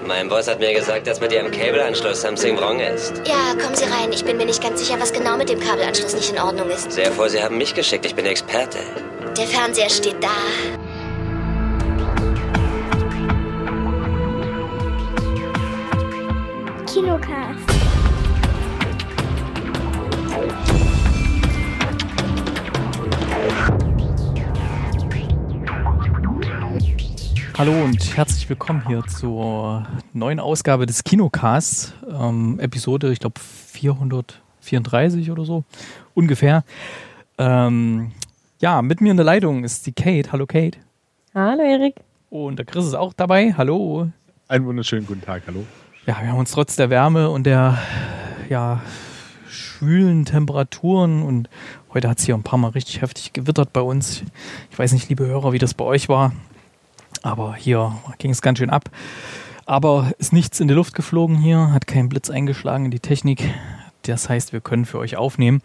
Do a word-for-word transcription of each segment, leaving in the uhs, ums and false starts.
Mein Boss hat mir gesagt, dass mit Ihrem Kabelanschluss something wrong ist. Ja, kommen Sie rein. Ich bin mir nicht ganz sicher, was genau mit dem Kabelanschluss nicht in Ordnung ist. Sehr froh, Sie haben mich geschickt. Ich bin Experte. Der Fernseher steht da. Kinocast. Hallo und herzlich willkommen hier zur neuen Ausgabe des Kinocasts, ähm, Episode, ich glaube, vierhundertvierunddreißig oder so, ungefähr. Ähm, ja, mit mir in der Leitung ist die Kate. Hallo Kate. Hallo Erik. Und der Chris ist auch dabei. Hallo. Einen wunderschönen guten Tag, hallo. Ja, wir haben uns trotz der Wärme und der ja, schwülen Temperaturen und heute hat es hier ein paar Mal richtig heftig gewittert bei uns. Ich weiß nicht, liebe Hörer, wie das bei euch war. Aber hier ging es ganz schön ab. Aber ist nichts in die Luft geflogen hier, hat kein Blitz eingeschlagen in die Technik. Das heißt, wir können für euch aufnehmen.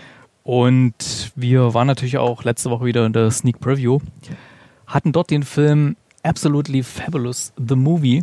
Und wir waren natürlich auch letzte Woche wieder in der Sneak Preview. Hatten dort den Film Absolutely Fabulous, The Movie.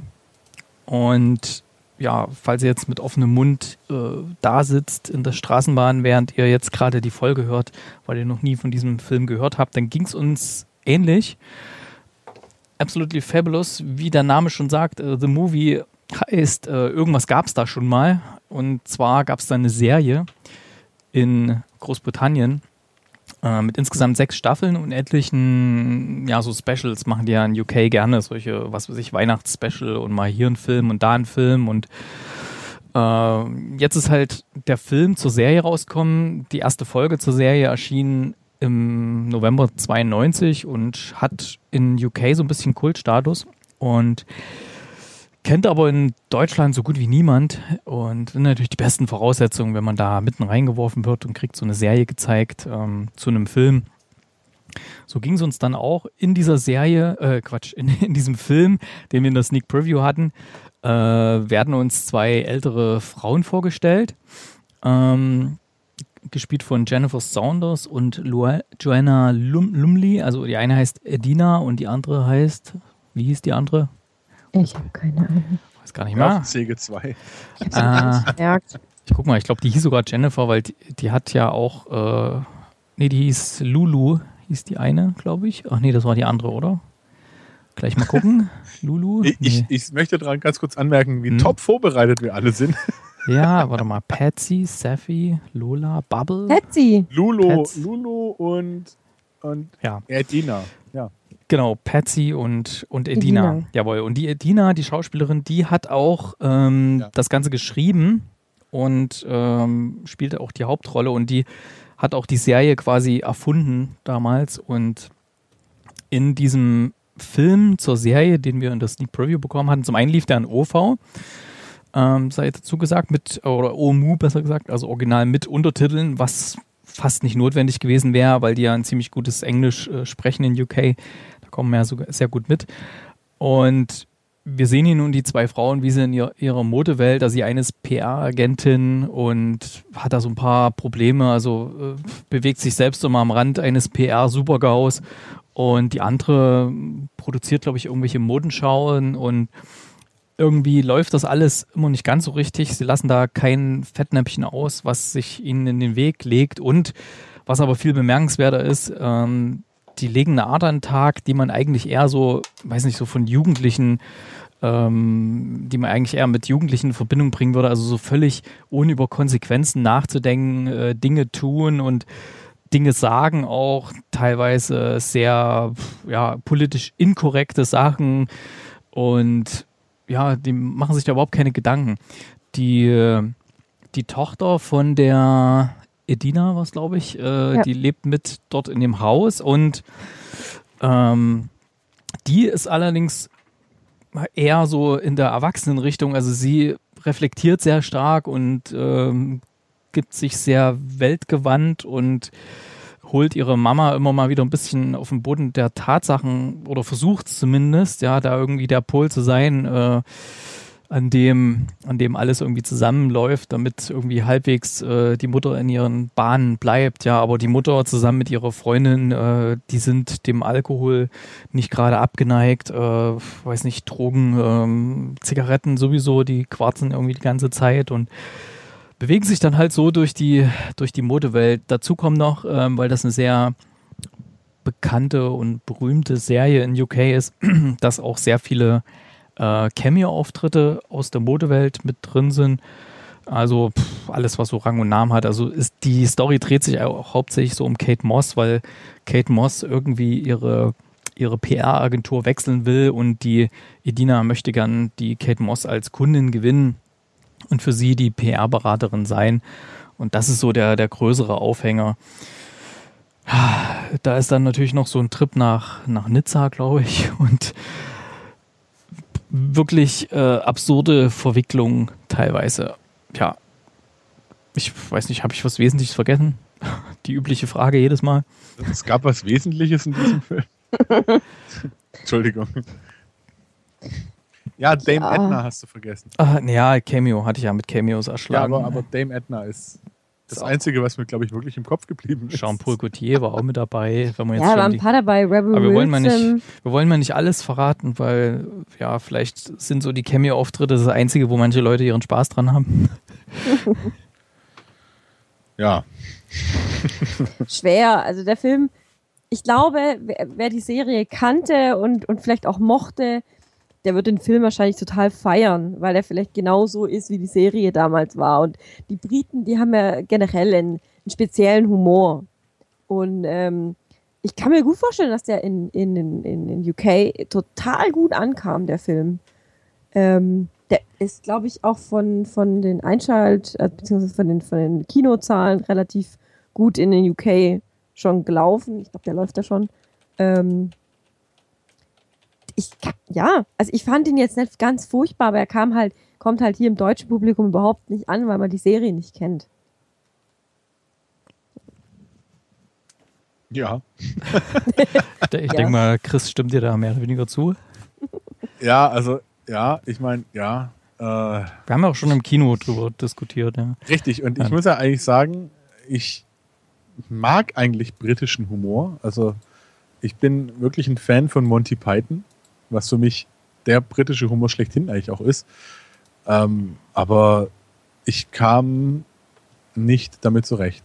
Und ja, falls ihr jetzt mit offenem Mund äh, da sitzt in der Straßenbahn, während ihr jetzt gerade die Folge hört, weil ihr noch nie von diesem Film gehört habt, dann ging es uns ähnlich. Absolutely Fabulous, wie der Name schon sagt, uh, The Movie heißt, uh, irgendwas gab es da schon mal. Und zwar gab es da eine Serie in Großbritannien uh, mit insgesamt sechs Staffeln und etlichen, ja, so Specials machen die ja in U K gerne, solche, was weiß ich, Weihnachtsspecial und mal hier ein Film und da ein Film. Und uh, jetzt ist halt der Film zur Serie rausgekommen. Die erste Folge zur Serie erschien im November zweiundneunzig und hat in U K so ein bisschen Kultstatus und kennt aber in Deutschland so gut wie niemand und sind natürlich die besten Voraussetzungen, wenn man da mitten reingeworfen wird und kriegt so eine Serie gezeigt ähm, zu einem Film. So ging es uns dann auch in dieser Serie, äh Quatsch, in, in diesem Film, den wir in der Sneak Preview hatten, äh, werden uns zwei ältere Frauen vorgestellt. Ähm, gespielt von Jennifer Saunders und Lu- Joanna Lum- Lumley. Also die eine heißt Edina und die andere heißt, wie hieß die andere? Ich habe keine Ahnung. Weiß gar nicht mehr. Säge zwei. Ich habe gemerkt. Ich guck mal, ich glaube, die hieß sogar Jennifer, weil die, die hat ja auch, äh, nee, die hieß Lulu, hieß die eine, glaube ich. Ach nee, das war die andere, oder? Gleich mal gucken. Lulu? Ich, Nee. ich, ich möchte daran ganz kurz anmerken, wie Hm. top vorbereitet wir alle sind. Ja, warte mal. Patsy, Safi, Lola, Bubble. Patsy. Lulu, Pets. Lulu und, und Ja, Edina. Ja. genau, Patsy und, und Edina. Edina. Jawohl. Und die Edina, die Schauspielerin, die hat auch ähm, Ja. das Ganze geschrieben und ähm, spielte auch die Hauptrolle und die hat auch die Serie quasi erfunden damals. Und in diesem Film zur Serie, den wir in der Sneak Preview bekommen hatten, zum einen lief der in O V, ähm, sei dazu gesagt, mit, oder O M U besser gesagt, also original mit Untertiteln, was fast nicht notwendig gewesen wäre, weil die ja ein ziemlich gutes Englisch äh, sprechen in U K. Da kommen wir ja sogar sehr gut mit. Und wir sehen hier nun die zwei Frauen, wie sie in ihr, ihrer Modewelt, also die eine ist P R-Agentin und hat da so ein paar Probleme, also äh, bewegt sich selbst immer am Rand eines P R-Supergaus und die andere produziert, glaube ich, irgendwelche Modenschauen und irgendwie läuft das alles immer nicht ganz so richtig. Sie lassen da kein Fettnäpfchen aus, was sich ihnen in den Weg legt. Und was aber viel bemerkenswerter ist, ähm, die legen eine Art an den Tag, die man eigentlich eher so, weiß nicht, so von Jugendlichen, ähm, die man eigentlich eher mit Jugendlichen in Verbindung bringen würde. Also so völlig ohne über Konsequenzen nachzudenken, äh, Dinge tun und Dinge sagen auch, teilweise sehr ja, politisch inkorrekte Sachen und ja, die machen sich da überhaupt keine Gedanken. Die, die Tochter von der Edina, was glaube ich, äh, Ja. die lebt mit dort in dem Haus und ähm, die ist allerdings eher so in der Erwachsenenrichtung, also sie reflektiert sehr stark und ähm, gibt sich sehr weltgewandt und holt ihre Mama immer mal wieder ein bisschen auf den Boden der Tatsachen oder versucht es zumindest, ja, da irgendwie der Pol zu sein, äh, an dem, an dem alles irgendwie zusammenläuft, damit irgendwie halbwegs äh, die Mutter in ihren Bahnen bleibt. Ja, aber die Mutter zusammen mit ihrer Freundin, äh, die sind dem Alkohol nicht gerade abgeneigt. Äh, weiß nicht, Drogen, ähm, Zigaretten sowieso, die quarzen irgendwie die ganze Zeit und bewegen sich dann halt so durch die, durch die Modewelt. Dazu kommt noch, ähm, weil das eine sehr bekannte und berühmte Serie in U K ist, dass auch sehr viele äh, Cameo-Auftritte aus der Modewelt mit drin sind. Also pff, alles, was so Rang und Namen hat. Also ist die Story dreht sich auch hauptsächlich so um Kate Moss, weil Kate Moss irgendwie ihre, ihre P R-Agentur wechseln will und die Edina möchte gern die Kate Moss als Kundin gewinnen und für sie die P R-Beraterin sein. Und das ist so der, der größere Aufhänger. Da ist dann natürlich noch so ein Trip nach, nach Nizza, glaube ich, und wirklich äh, absurde Verwicklungen teilweise. Ja, ich weiß nicht, habe ich was Wesentliches vergessen? Die übliche Frage jedes Mal. Es gab was Wesentliches in diesem Film. Entschuldigung. Ja, Dame Ja. Edna hast du vergessen. Ah, ja, Cameo hatte ich ja mit Cameos erschlagen. Ja, aber, aber Dame Edna ist das So. Einzige, was mir, glaube ich, wirklich im Kopf geblieben ist. Jean-Paul Gaultier war auch mit dabei. Wenn man jetzt Ja, da schon waren die, ein paar dabei. Rebel aber wir wollen, mal Wilson. nicht, wir wollen mal nicht alles verraten, weil ja, vielleicht sind so die Cameo-Auftritte das Einzige, wo manche Leute ihren Spaß dran haben. Ja. Schwer. Also der Film, ich glaube, wer, wer die Serie kannte und, und vielleicht auch mochte, der wird den Film wahrscheinlich total feiern, weil er vielleicht genauso ist, wie die Serie damals war. Und die Briten, die haben ja generell einen, einen speziellen Humor. Und ähm, ich kann mir gut vorstellen, dass der in, in, in, in U K total gut ankam, der Film. Ähm, der ist, glaube ich, auch von, von den Einschalt- äh, beziehungsweise von den, von den Kinozahlen relativ gut in den U K schon gelaufen. Ich glaube, der läuft da schon. Ähm, ich, ja, also ich fand ihn jetzt nicht ganz furchtbar, aber er kam halt, kommt halt hier im deutschen Publikum überhaupt nicht an, weil man die Serie nicht kennt. Ja. Ich Ja. denke mal, Chris stimmt dir da mehr oder weniger zu. Ja, also, ja, ich meine, ja. Äh, Wir haben ja auch schon im Kino drüber diskutiert. Ja. richtig, und ich Ja. muss ja eigentlich sagen, ich mag eigentlich britischen Humor. Also, ich bin wirklich ein Fan von Monty Python, was für mich der britische Humor schlechthin eigentlich auch ist. Ähm, aber ich kam nicht damit zurecht.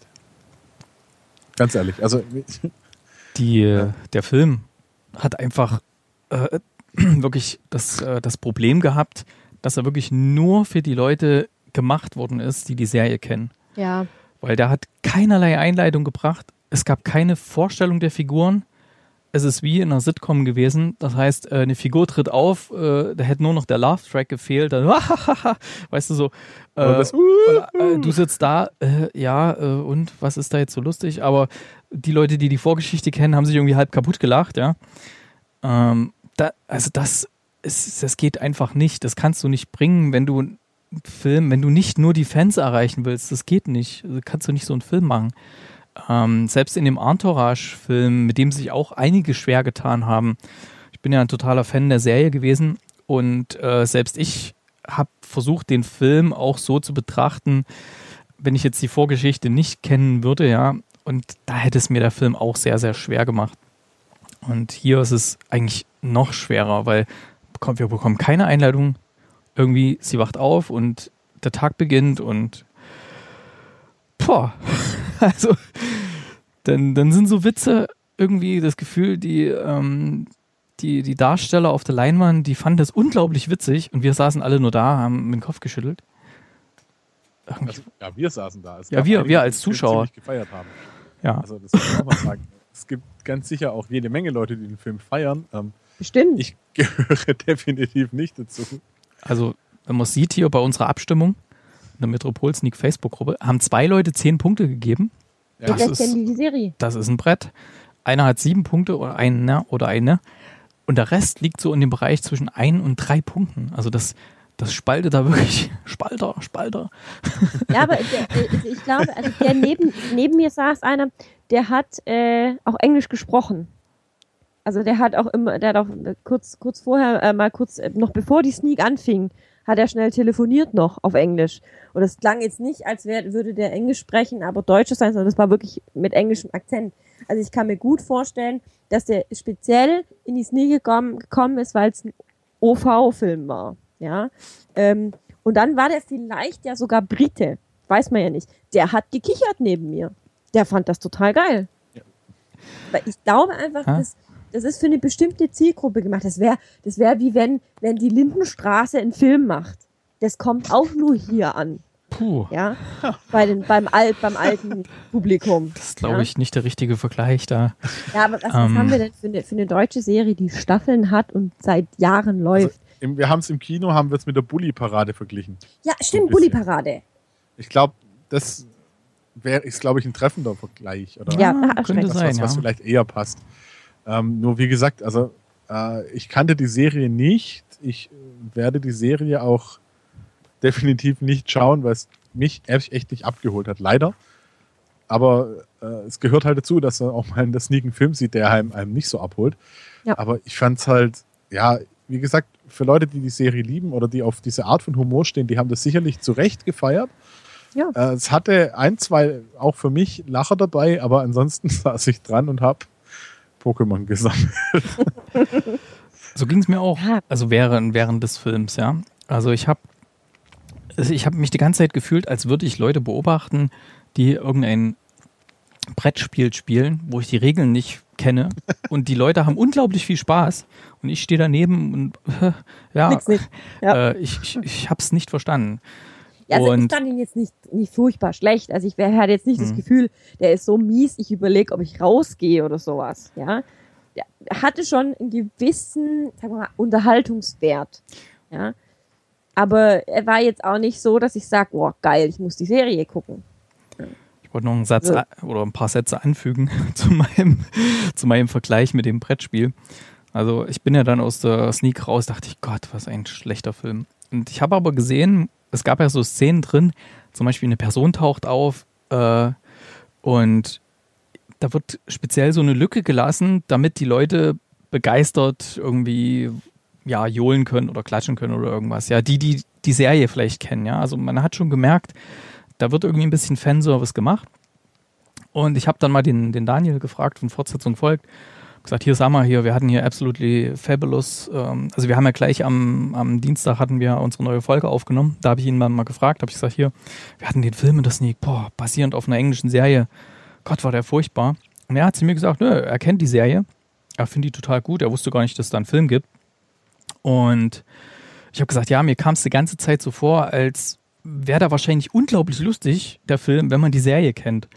Ganz ehrlich. Also, Die, Ja. Der Film hat einfach äh, wirklich das, äh, das Problem gehabt, dass er wirklich nur für die Leute gemacht worden ist, die die Serie kennen. Ja. Weil der hat keinerlei Einleitung gebracht. Es gab keine Vorstellung der Figuren. Es ist wie in einer Sitcom gewesen. Das heißt, äh, eine Figur tritt auf, äh, da hätte nur noch der Laugh-Track gefehlt. Dann, weißt du so. Äh, Und das- und, äh, du sitzt da, äh, ja, äh, und was ist da jetzt so lustig? Aber die Leute, die die Vorgeschichte kennen, haben sich irgendwie halb kaputt gelacht, ja. Ähm, da, also das, ist, das geht einfach nicht. Das kannst du nicht bringen, wenn du einen Film, wenn du nicht nur die Fans erreichen willst. Das geht nicht. Also kannst du nicht so einen Film machen. Ähm, selbst in dem Entourage-Film, mit dem sich auch einige schwer getan haben. Ich bin ja ein totaler Fan der Serie gewesen und äh, selbst ich habe versucht, den Film auch so zu betrachten, wenn ich jetzt die Vorgeschichte nicht kennen würde, ja, und da hätte es mir der Film auch sehr, sehr schwer gemacht. Und hier ist es eigentlich noch schwerer, weil wir bekommen keine Einleitung. Irgendwie, sie wacht auf und der Tag beginnt und boah, also dann, dann sind so Witze irgendwie das Gefühl, die, ähm, die, die Darsteller auf der Leinwand, die fanden das unglaublich witzig und wir saßen alle nur da, haben mit dem Kopf geschüttelt. Irgendwie, also, ja, wir saßen da. Es Ja, gab wir- einige, wir die als den Film Zuschauer. ziemlich gefeiert haben. ja. Also, das muss man auch mal sagen. Es gibt ganz sicher auch jede Menge Leute, die den Film feiern. Ähm, Bestimmt. ich gehöre definitiv nicht dazu. Also, wenn man es sieht hier bei unserer Abstimmung in der Metropol Sneak Facebook-Gruppe, haben zwei Leute zehn Punkte gegeben. Ja, das Vielleicht ist- kennen die die Serie. Das ist ein Brett. Einer hat sieben Punkte oder einer oder eine. Und der Rest liegt so in dem Bereich zwischen ein und drei Punkten. Also das, das spaltet da wirklich. Spalter, Spalter. Ja, aber der, äh, ich glaube, also der neben, neben mir saß einer, der hat äh, auch Englisch gesprochen. Also der hat auch immer, der hat auch kurz, kurz vorher, äh, mal kurz, äh, noch bevor die Sneak anfing, hat er schnell telefoniert noch auf Englisch. Und es klang jetzt nicht, als wär, würde der Englisch sprechen, aber Deutscher sein, sondern das war wirklich mit englischem Akzent. Also ich kann mir gut vorstellen, dass der speziell in die Sneak gekommen, gekommen ist, weil es ein O V-Film war. Ja. Ähm, und dann war der vielleicht ja sogar Brite. Weiß man ja nicht. Der hat gekichert neben mir. Der fand das total geil. Ja. Weil ich glaube einfach, dass das ist für eine bestimmte Zielgruppe gemacht. Das wäre das wär wie wenn, wenn die Lindenstraße einen Film macht. Das kommt auch nur hier an. Puh. Ja, bei den, beim, Alt, beim alten Publikum. Das ist, glaube ja? ich, nicht der richtige Vergleich da. Ja, aber was, ähm, was haben wir denn für eine, für eine deutsche Serie, die Staffeln hat und seit Jahren läuft? Also im, wir haben es im Kino, haben wir es mit der Bulli-Parade verglichen. Ja, stimmt, Bulli-Parade. Ich glaube, das wäre, ist, glaube ich, ein treffender Vergleich. Oder? Ja, ah, könnte was, sein, was, was ja. vielleicht eher passt. Ähm, nur wie gesagt, also äh, ich kannte die Serie nicht. Ich werde die Serie auch definitiv nicht schauen, weil es mich echt nicht abgeholt hat, leider. Aber äh, es gehört halt dazu, dass er auch mal in der Sneak einen Film sieht, der einem, einem nicht so abholt. Ja. Aber ich fand es halt, ja, wie gesagt, für Leute, die die Serie lieben oder die auf diese Art von Humor stehen, die haben das sicherlich zu Recht gefeiert. Ja. Äh, es hatte ein, zwei, auch für mich, Lacher dabei, aber ansonsten saß ich dran und habe Pokémon gesammelt. So ging es mir auch, also während, während des Films, ja. Also ich habe ich habe mich die ganze Zeit gefühlt, als würde ich Leute beobachten, die irgendein Brettspiel spielen, wo ich die Regeln nicht kenne und die Leute haben unglaublich viel Spaß und ich stehe daneben und äh, ja, Nix nicht. Ja. Äh, ich, ich, ich habe es nicht verstanden. Ja, also und ich fand ihn jetzt nicht, nicht furchtbar schlecht. Also ich hatte jetzt nicht Mhm. das Gefühl, der ist so mies, ich überlege, ob ich rausgehe oder sowas. Ja, der hatte schon einen gewissen, sagen wir mal, Unterhaltungswert. Ja, aber er war jetzt auch nicht so, dass ich sage, boah, geil, ich muss die Serie gucken. Ich wollte noch einen Satz Ja. a- oder ein paar Sätze anfügen zu meinem, zu meinem Vergleich mit dem Brettspiel. Also ich bin ja dann aus der Sneak raus, dachte ich, Gott, was ein schlechter Film. Und ich habe aber gesehen, es gab ja so Szenen drin, zum Beispiel eine Person taucht auf äh, und da wird speziell so eine Lücke gelassen, damit die Leute begeistert irgendwie ja, johlen können oder klatschen können oder irgendwas. Ja, die, die die Serie vielleicht kennen, ja. Also man hat schon gemerkt, da wird irgendwie ein bisschen Fanservice gemacht. Und ich habe dann mal den, den Daniel gefragt, von Fortsetzung folgt, gesagt, hier, sag mal, hier, wir hatten hier Absolutely Fabulous, ähm, also wir haben ja gleich am, am Dienstag hatten wir unsere neue Folge aufgenommen, da habe ich ihn mal, mal gefragt, habe ich gesagt, hier, wir hatten den Film in der Sneak, boah, basierend auf einer englischen Serie, Gott, war der furchtbar. Und er hat zu mir gesagt, nö, er kennt die Serie, er findet die total gut, er wusste gar nicht, dass es da einen Film gibt. Und ich habe gesagt, ja, mir kam es die ganze Zeit so vor, als wäre da wahrscheinlich unglaublich lustig, der Film, wenn man die Serie kennt.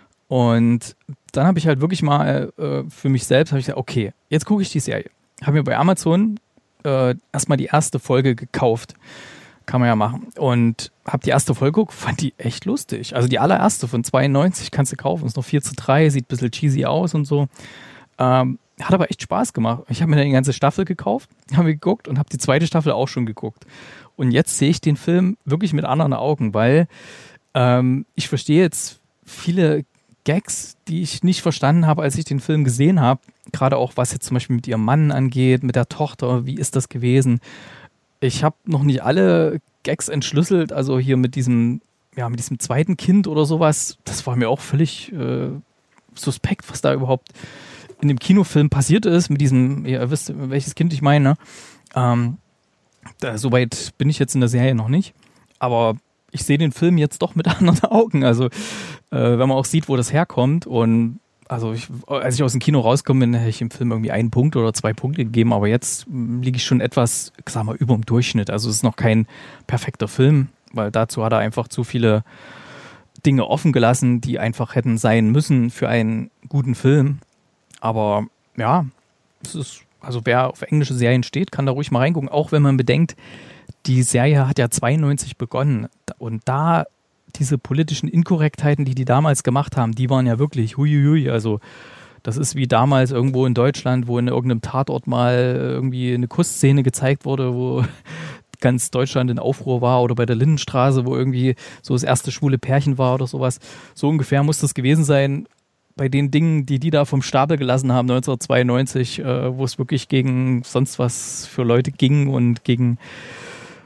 Und dann habe ich halt wirklich mal äh, für mich selbst, habe ich gesagt, okay, jetzt gucke ich die Serie. Habe mir bei Amazon äh, erstmal die erste Folge gekauft. Kann man ja machen. Und habe die erste Folge geguckt, fand die echt lustig. Also die allererste von zweiundneunzig kannst du kaufen. Ist noch vier zu drei, sieht ein bisschen cheesy aus und so. Ähm, hat aber echt Spaß gemacht. Ich habe mir dann die ganze Staffel gekauft, habe geguckt und habe die zweite Staffel auch schon geguckt. Und jetzt sehe ich den Film wirklich mit anderen Augen, weil ähm, ich verstehe jetzt viele Gags, die ich nicht verstanden habe, als ich den Film gesehen habe. Gerade auch, was jetzt zum Beispiel mit ihrem Mann angeht, mit der Tochter, wie ist das gewesen? Ich habe noch nicht alle Gags entschlüsselt, also hier mit diesem, ja, mit diesem zweiten Kind oder sowas, das war mir auch völlig äh, suspekt, was da überhaupt in dem Kinofilm passiert ist, mit diesem, ihr wisst, welches Kind ich meine. Ähm, da, soweit bin ich jetzt in der Serie noch nicht, aber ich sehe den Film jetzt doch mit anderen Augen, also äh, wenn man auch sieht, wo das herkommt und also ich, als ich aus dem Kino rauskomme, bin, hätte ich im Film irgendwie einen Punkt oder zwei Punkte gegeben, aber jetzt liege ich schon etwas, sag mal, über dem Durchschnitt. Also es ist noch kein perfekter Film, weil dazu hat er einfach zu viele Dinge offen gelassen, die einfach hätten sein müssen für einen guten Film. Aber ja, es ist, also wer auf englische Serien steht, kann da ruhig mal reingucken, auch wenn man bedenkt, die Serie hat ja zweiundneunzig begonnen und da diese politischen Inkorrektheiten, die die damals gemacht haben, die waren ja wirklich huiuiui. Also das ist wie damals irgendwo in Deutschland, wo in irgendeinem Tatort mal irgendwie eine Kussszene gezeigt wurde, wo ganz Deutschland in Aufruhr war, oder bei der Lindenstraße, wo irgendwie so das erste schwule Pärchen war oder sowas. So ungefähr muss das gewesen sein bei den Dingen, die die da vom Stapel gelassen haben neunzehnhundertzweiundneunzig, äh, wo es wirklich gegen sonst was für Leute ging und gegen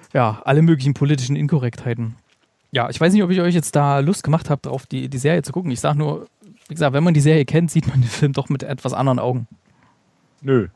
ja, alle möglichen politischen Inkorrektheiten. Ja, ich weiß nicht, ob ich euch jetzt da Lust gemacht habe, auf die, die Serie zu gucken. Ich sage nur, wie gesagt, wenn man die Serie kennt, sieht man den Film doch mit etwas anderen Augen. Nö.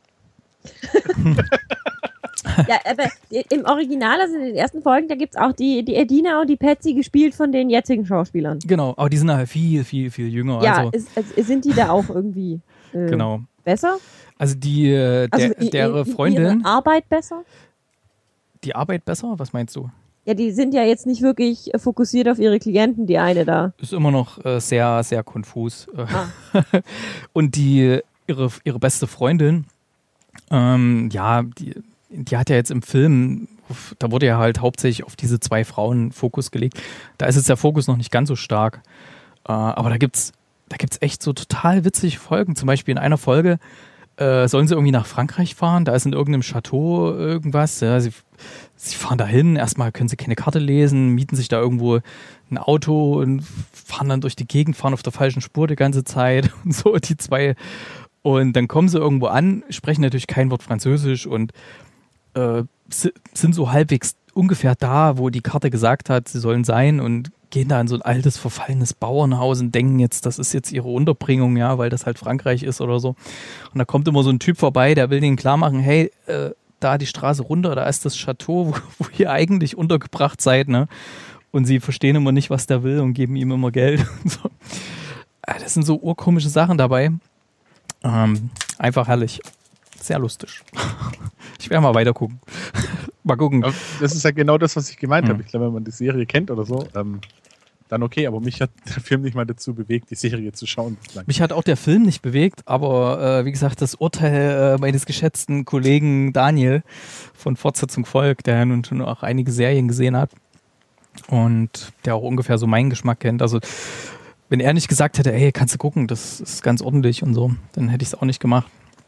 Ja, aber im Original, also in den ersten Folgen, da gibt es auch die, die Edina und die Patsy gespielt von den jetzigen Schauspielern. Genau, aber die sind halt viel, viel, viel jünger. Ja, also, ist, ist, sind die da auch irgendwie äh, genau. besser? Also die, äh, der, Also i- dere i- Freundin, ihre Arbeit besser? die Arbeit besser? Was meinst du? Ja, die sind ja jetzt nicht wirklich äh, fokussiert auf ihre Klienten, die eine da. Ist immer noch äh, sehr, sehr konfus. Ah. Und die, ihre, ihre beste Freundin, ähm, ja, die, die hat ja jetzt im Film, da wurde ja halt hauptsächlich auf diese zwei Frauen Fokus gelegt. Da ist jetzt der Fokus noch nicht ganz so stark. Äh, aber da gibt's, da gibt's echt so total witzige Folgen. Zum Beispiel in einer Folge äh, sollen sie irgendwie nach Frankreich fahren. Da ist in irgendeinem Chateau irgendwas. Ja, sie, sie fahren da hin. Erstmal können sie keine Karte lesen, mieten sich da irgendwo ein Auto und fahren dann durch die Gegend, fahren auf der falschen Spur die ganze Zeit. Und so, die zwei. Und dann kommen sie irgendwo an, sprechen natürlich kein Wort Französisch und äh, sind so halbwegs ungefähr da, wo die Karte gesagt hat, sie sollen sein, und gehen da in so ein altes, verfallenes Bauernhaus und denken jetzt, das ist jetzt ihre Unterbringung, ja, weil das halt Frankreich ist oder so. Und da kommt immer so ein Typ vorbei, der will denen klar machen, hey, äh, da die Straße runter, da ist das Chateau, wo, wo ihr eigentlich untergebracht seid, ne? Und sie verstehen immer nicht, was der will, und geben ihm immer Geld. Und so. Das sind so urkomische Sachen dabei. Ähm, einfach herrlich. Sehr lustig. Ich werde mal weiter gucken. Mal gucken. Das ist ja genau das, was ich gemeint Hm. habe. Ich glaube, wenn man die Serie kennt oder so, ähm, dann okay. Aber mich hat der Film nicht mal dazu bewegt, die Serie zu schauen bislang. Mich hat auch der Film nicht bewegt, aber äh, wie gesagt, das Urteil äh, meines geschätzten Kollegen Daniel von Fortsetzung folgt, der ja nun schon auch einige Serien gesehen hat und der auch ungefähr so meinen Geschmack kennt. Also wenn er nicht gesagt hätte, ey, kannst du gucken, das ist ganz ordentlich und so, dann hätte ich es auch nicht gemacht.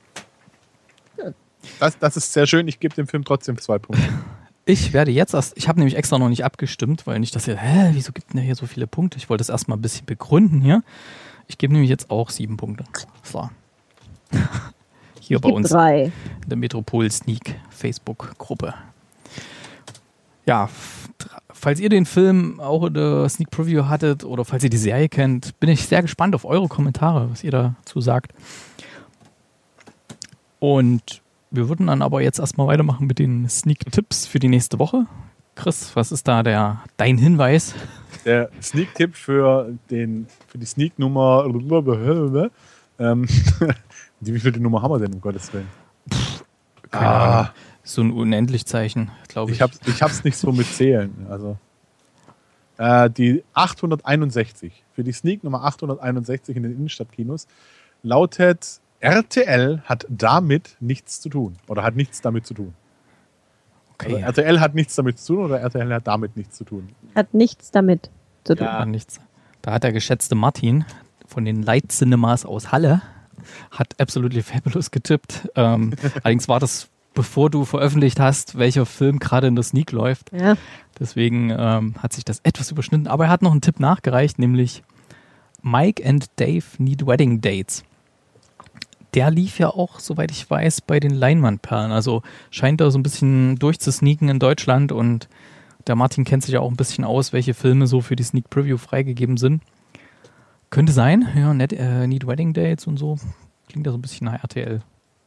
Das, das ist sehr schön. Ich gebe dem Film trotzdem zwei Punkte. Ich werde jetzt erst, ich habe nämlich extra noch nicht abgestimmt, weil nicht, dass ihr, hä, wieso gibt denn der hier so viele Punkte? Ich wollte das erstmal ein bisschen begründen hier. Ich gebe nämlich jetzt auch sieben Punkte. So. Hier bei Gib uns drei. in der Metropol Sneak Facebook-Gruppe. Ja, f- falls ihr den Film auch in der Sneak Preview hattet oder falls ihr die Serie kennt, bin ich sehr gespannt auf eure Kommentare, was ihr dazu sagt. Und wir würden dann aber jetzt erstmal weitermachen mit den Sneak-Tipps für die nächste Woche. Chris, was ist da der, dein Hinweis? Der Sneak-Tipp für, den, für die Sneak-Nummer. Ähm, die, wie viele Nummer haben wir denn, um Gottes Willen? Keine Ah. Ahnung. So ein Unendlichzeichen, glaube ich. Ich hab's, ich hab's nicht so mit Zählen. Also, äh, die achthunderteinundsechzig. Für die Sneak Nummer achthunderteinundsechzig in den Innenstadtkinos lautet: R T L hat damit nichts zu tun. Oder hat nichts damit zu tun. Okay, Also R T L hat nichts damit zu tun oder R T L hat damit nichts zu tun. Hat nichts damit zu tun. ja. nichts. Da hat der geschätzte Martin von den Light Cinemas aus Halle hat Absolutely Fabulous getippt. Ähm, allerdings war das, bevor du veröffentlicht hast, welcher Film gerade in der Sneak läuft. Ja. Deswegen ähm, hat sich das etwas überschnitten. Aber er hat noch einen Tipp nachgereicht, nämlich Mike and Dave Need Wedding Dates. Der lief ja auch, soweit ich weiß, bei den Leinwandperlen. Also scheint da so ein bisschen durchzusneaken in Deutschland, und der Martin kennt sich ja auch ein bisschen aus, welche Filme so für die Sneak Preview freigegeben sind. Könnte sein, ja, Net, äh, Need Wedding Dates und so. Klingt ja so ein bisschen nach R T L.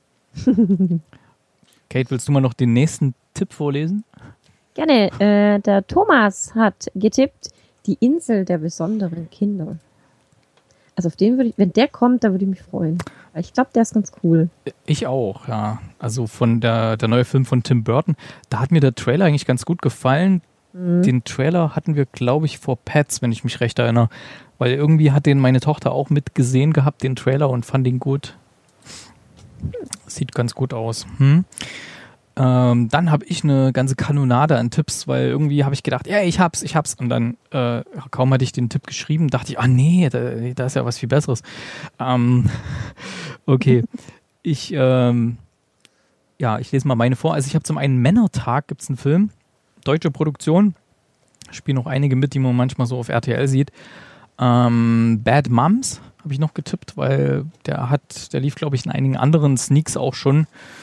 Kate, willst du mal noch den nächsten Tipp vorlesen? Gerne. Äh, der Thomas hat getippt, die Insel der besonderen Kinder. Also auf den würde ich, wenn der kommt, da würde ich mich freuen. Weil ich glaube, der ist ganz cool. Ich auch, ja. Also von der, der neue Film von Tim Burton, da hat mir der Trailer eigentlich ganz gut gefallen. Mhm. Den Trailer hatten wir, glaube ich, vor Pets, wenn ich mich recht erinnere. Weil irgendwie hat den meine Tochter auch mitgesehen gehabt, den Trailer, und fand ihn gut. Sieht ganz gut aus. Hm? Ähm, dann habe ich eine ganze Kanonade an Tipps, weil irgendwie habe ich gedacht, ja, ich hab's, ich hab's. Und dann, äh, kaum hatte ich den Tipp geschrieben, dachte ich, ah nee, da, da ist ja was viel Besseres. Ähm, okay. Ich, ähm, ja, ich lese mal meine vor. Also ich habe zum einen Männertag, gibt's einen Film, deutsche Produktion. Spielen auch einige mit, die man manchmal so auf R T L sieht. Ähm, Bad Moms habe ich noch getippt, weil der hat, der lief, glaube ich, in einigen anderen Sneaks auch schon.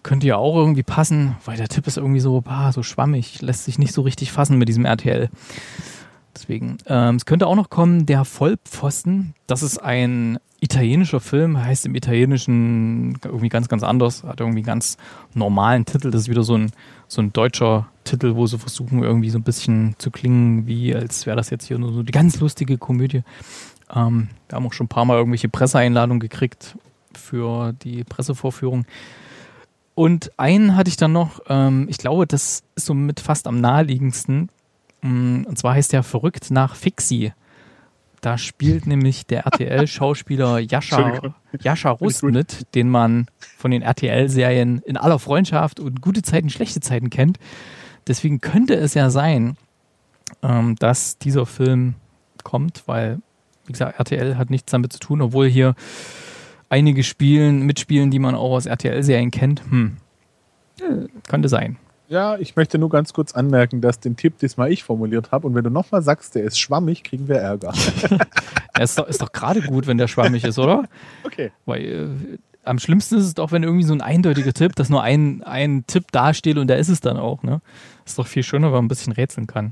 könnte ja auch irgendwie passen, weil der Tipp ist irgendwie so, bah, so schwammig, lässt sich nicht so richtig fassen mit diesem R T L. Deswegen, ähm, es könnte auch noch kommen, der Vollpfosten. Das ist ein italienischer Film, heißt im Italienischen irgendwie ganz, ganz anders, hat irgendwie einen ganz normalen Titel. Das ist wieder so ein, so ein deutscher Titel, wo sie versuchen, irgendwie so ein bisschen zu klingen, wie als wäre das jetzt hier nur so die ganz lustige Komödie. Ähm, wir haben auch schon ein paar Mal irgendwelche Presseeinladungen gekriegt für die Pressevorführung. Und einen hatte ich dann noch, ähm, ich glaube, das ist somit fast am naheliegendsten. Und zwar heißt der Verrückt nach Fixi. Da spielt nämlich der R T L-Schauspieler Jascha, Jascha Rust mit, den man von den R T L-Serien In aller Freundschaft und Gute Zeiten, schlechte Zeiten kennt. Deswegen könnte es ja sein, ähm, dass dieser Film kommt, weil, wie gesagt, R T L hat nichts damit zu tun, obwohl hier einige spielen, mitspielen, die man auch aus R T L-Serien kennt. Hm. Hm. Könnte sein. Ja, ich möchte nur ganz kurz anmerken, dass den Tipp diesmal ich formuliert habe und wenn du nochmal sagst, der ist schwammig, kriegen wir Ärger. Ja, ist doch, ist doch gerade gut, wenn der schwammig ist, oder? Okay. Weil äh, am schlimmsten ist es doch, wenn irgendwie so ein eindeutiger Tipp, dass nur ein, ein Tipp dasteht und der ist es dann auch. Ne? Ist doch viel schöner, wenn man ein bisschen rätseln kann.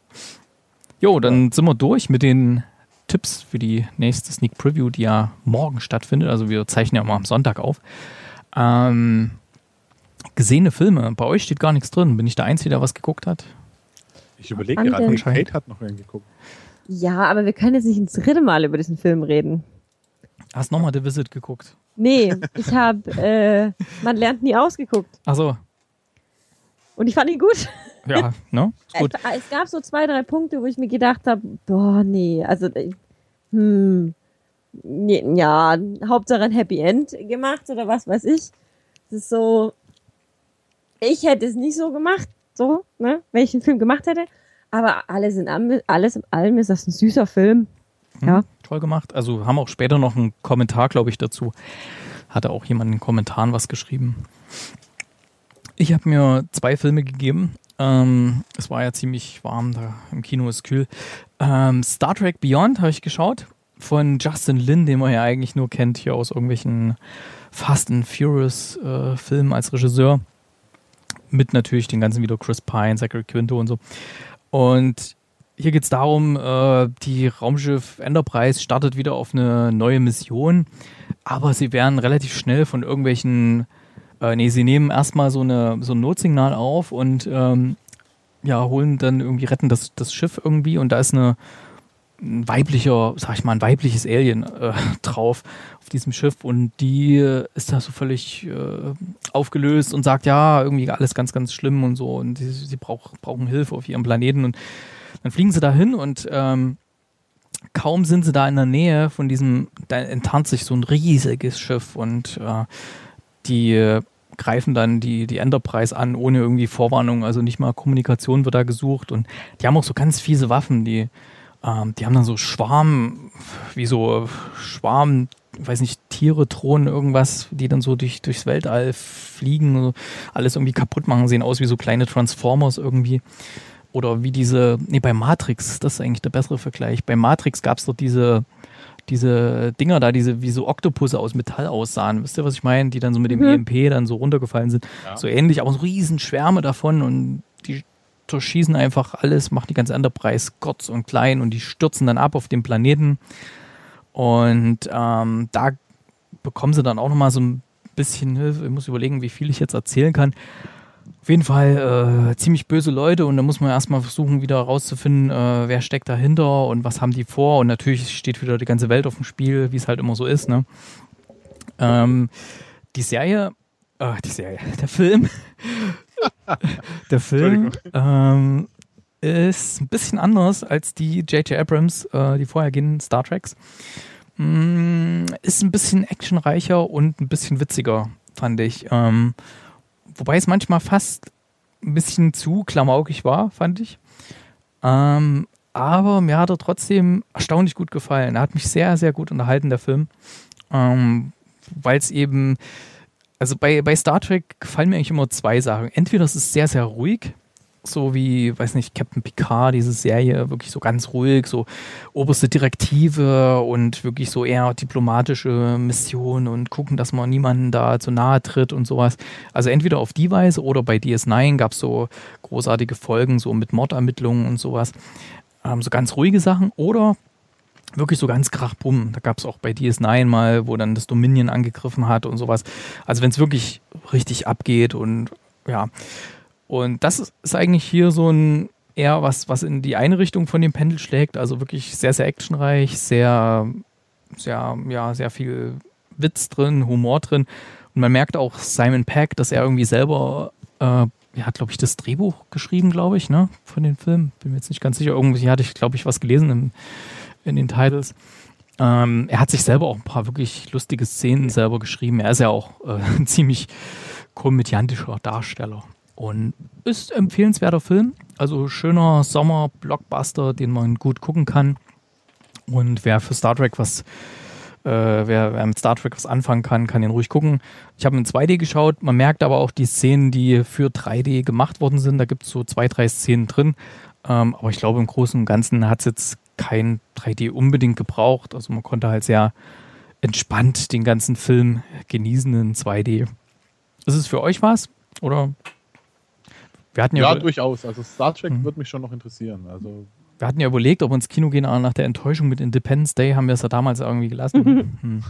Jo, dann ja. sind wir durch mit den Tipps für die nächste Sneak Preview, die ja morgen stattfindet. Also wir zeichnen ja mal am Sonntag auf. Ähm... Gesehene Filme. Bei euch steht gar nichts drin. Bin ich der Einzige, der was geguckt hat? Ich überlege gerade, Kate hat noch einen geguckt. Ja, aber wir können jetzt nicht ins dritte Mal über diesen Film reden. Hast du nochmal The Visit geguckt? Nee, ich habe äh, Man lernt nie ausgeguckt. Ach so. Und ich fand ihn gut. Ja, ne? Ist gut. Es, es gab so zwei, drei Punkte, wo ich mir gedacht habe, boah, nee, also hm, nee, ja, Hauptsache ein Happy End gemacht oder was weiß ich. Das ist so, ich hätte es nicht so gemacht, so, ne, wenn ich einen Film gemacht hätte. Aber alles in, alles in allem ist das ein süßer Film. Ja. Hm, toll gemacht. Also haben auch später noch einen Kommentar, glaube ich, dazu. Hatte auch jemand in den Kommentaren was geschrieben. Ich habe mir zwei Filme gegeben. Ähm, es war ja ziemlich warm, da im Kino ist kühl. Ähm, Star Trek Beyond habe ich geschaut. Von Justin Lin, den man ja eigentlich nur kennt hier aus irgendwelchen Fast and Furious äh, Filmen als Regisseur. Mit natürlich den ganzen wieder Chris Pine, Zachary Quinto und so. Und hier geht es darum, äh, die Raumschiff Enterprise startet wieder auf eine neue Mission, aber sie werden relativ schnell von irgendwelchen, äh, nee, sie nehmen erstmal so, eine, so ein Notsignal auf und ähm, ja, holen dann irgendwie, retten das, das Schiff irgendwie und da ist eine ein weiblicher, sag ich mal, ein weibliches Alien äh, drauf auf diesem Schiff und die äh, ist da so völlig äh, aufgelöst und sagt, ja, irgendwie alles ganz, ganz schlimm und so und sie, sie brauch, brauchen Hilfe auf ihrem Planeten und dann fliegen sie da hin und ähm, kaum sind sie da in der Nähe von diesem, da enttarnt sich so ein riesiges Schiff und äh, die äh, greifen dann die, die Enterprise an, ohne irgendwie Vorwarnung, also nicht mal Kommunikation wird da gesucht und die haben auch so ganz fiese Waffen, die Ähm, die haben dann so Schwarm, wie so Schwarm, ich weiß nicht, Tiere, Drohnen, irgendwas, die dann so durch, durchs Weltall fliegen, so alles irgendwie kaputt machen, sehen aus wie so kleine Transformers irgendwie. Oder wie diese, nee, bei Matrix, das ist eigentlich der bessere Vergleich. Bei Matrix gab es doch diese, diese Dinger da, diese wie so Oktopusse aus Metall aussahen. Wisst ihr, was ich meine? Die dann so mit dem mhm. E M P dann so runtergefallen sind. Ja. So ähnlich, aber so riesen Schwärme davon und die schießen einfach alles, machen die ganze Enterprise kurz und klein und die stürzen dann ab auf den Planeten und ähm, da bekommen sie dann auch nochmal so ein bisschen Hilfe. Ich muss überlegen, wie viel ich jetzt erzählen kann. Auf jeden Fall äh, ziemlich böse Leute und da muss man erstmal versuchen, wieder rauszufinden, äh, wer steckt dahinter und was haben die vor und natürlich steht wieder die ganze Welt auf dem Spiel, wie es halt immer so ist. Ne? Ähm, die Serie, äh, die Serie, der Film Der Film ähm, ist ein bisschen anders als die J J Abrams, äh, die vorhergehenden Star Treks. Mm, ist ein bisschen actionreicher und ein bisschen witziger, fand ich. Ähm, wobei es manchmal fast ein bisschen zu klamaukig war, fand ich. Ähm, aber mir hat er trotzdem erstaunlich gut gefallen. Er hat mich sehr, sehr gut unterhalten, der Film. Ähm, weil es eben Also bei, bei Star Trek gefallen mir eigentlich immer zwei Sachen. Entweder es ist sehr, sehr ruhig, so wie, weiß nicht, Captain Picard, diese Serie, wirklich so ganz ruhig, so oberste Direktive und wirklich so eher diplomatische Mission und gucken, dass man niemanden da zu nahe tritt und sowas. Also entweder auf die Weise oder bei D S neun gab es so großartige Folgen, so mit Mordermittlungen und sowas. Ähm, so ganz ruhige Sachen oder wirklich so ganz krachbumm. Da gab es auch bei D S neun mal, wo dann das Dominion angegriffen hat und sowas. Also wenn es wirklich richtig abgeht und ja. Und das ist eigentlich hier so ein eher was, was in die eine Richtung von dem Pendel schlägt. Also wirklich sehr, sehr actionreich, sehr, sehr, ja, sehr viel Witz drin, Humor drin. Und man merkt auch Simon Pegg, dass er irgendwie selber, äh, er hat, glaube ich, das Drehbuch geschrieben, glaube ich, ne, von den Filmen. Bin mir jetzt nicht ganz sicher. Irgendwie hatte ich, glaube ich, was gelesen im, in den Titles. Ähm, er hat sich selber auch ein paar wirklich lustige Szenen selber geschrieben. Er ist ja auch äh, ein ziemlich komödiantischer Darsteller. Und ist ein empfehlenswerter Film. Also schöner Sommer-Blockbuster, den man gut gucken kann. Und wer für Star Trek was, äh, wer, wer mit Star Trek was anfangen kann, kann den ruhig gucken. Ich habe in zwei D geschaut. Man merkt aber auch die Szenen, die für drei D gemacht worden sind. Da gibt es so zwei, drei Szenen drin. Ähm, aber ich glaube, im Großen und Ganzen hat es jetzt kein drei D unbedingt gebraucht. Also man konnte halt sehr entspannt den ganzen Film genießen in zwei D. Ist es für euch was? Oder? Wir hatten ja, ja durchaus. Also Star Trek hm. würde mich schon noch interessieren. Also wir hatten ja überlegt, ob wir ins Kino gehen, aber nach der Enttäuschung mit Independence Day haben wir es ja damals irgendwie gelassen. hm.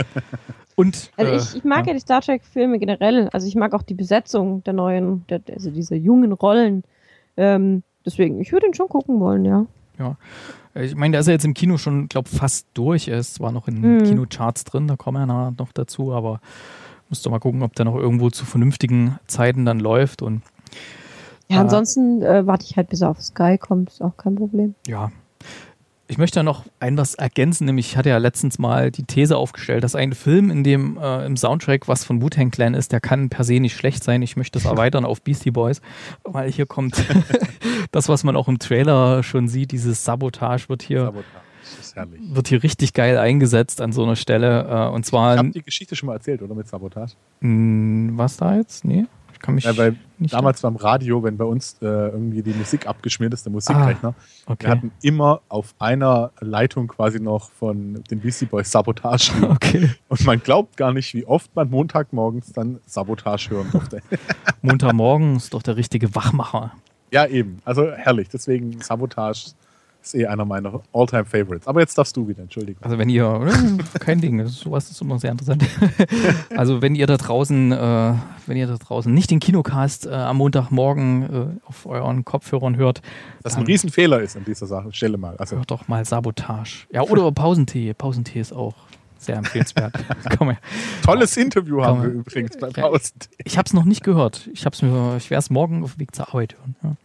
Und, also äh, ich, ich mag ja. ja die Star Trek-Filme generell. Also ich mag auch die Besetzung der neuen, der, also diese jungen Rollen. Ähm, deswegen, ich würde ihn schon gucken wollen, ja. Ja. Ich meine, der ist ja jetzt im Kino schon, glaube ich, fast durch. Er ist zwar noch in hm. Kinocharts drin, da kommen wir noch dazu, aber musst doch mal gucken, ob der noch irgendwo zu vernünftigen Zeiten dann läuft und ja, ansonsten äh, warte ich halt, bis er auf Sky kommt, ist auch kein Problem. Ja. Ich möchte da noch ein was ergänzen, nämlich ich hatte ja letztens mal die These aufgestellt, dass ein Film, in dem äh, im Soundtrack was von Wu-Tang Clan ist, der kann per se nicht schlecht sein. Ich möchte das erweitern auf Beastie Boys, weil hier kommt das, was man auch im Trailer schon sieht, dieses Sabotage wird hier, Sabotage. Das ist herrlich. wird hier richtig geil eingesetzt an so einer Stelle. Äh, und zwar, ich habe die Geschichte schon mal erzählt, oder mit Sabotage? Mh, was da jetzt? Nee. Kann mich ja, weil nicht damals beim Radio, wenn bei uns äh, irgendwie die Musik abgeschmiert ist, der Musikrechner, ah, okay. wir hatten immer auf einer Leitung quasi noch von den Beastie Boys Sabotage liegen. Okay. Und man glaubt gar nicht, wie oft man Montagmorgens dann Sabotage hören durfte. Montagmorgen ist doch der richtige Wachmacher. Ja, eben. Also herrlich. Deswegen Sabotage ist eh einer meiner All-Time-Favorites. Aber jetzt darfst du wieder, Entschuldigung. Also wenn ihr, oder? Kein Ding, das ist, sowas ist immer sehr interessant. Also wenn ihr da draußen, äh, wenn ihr da draußen nicht den Kinocast äh, am Montagmorgen äh, auf euren Kopfhörern hört. Das ein Riesenfehler ist an dieser Sache, Stelle mal. Also hört doch mal Sabotage. Ja, oder Pausentee. Pausentee ist auch sehr empfehlenswert. Komm, Tolles Interview Komm, haben wir übrigens bei Pausentee. Ich habe es noch nicht gehört. Ich hab's mir, ich werde es morgen auf dem Weg zur Arbeit hören. Ja.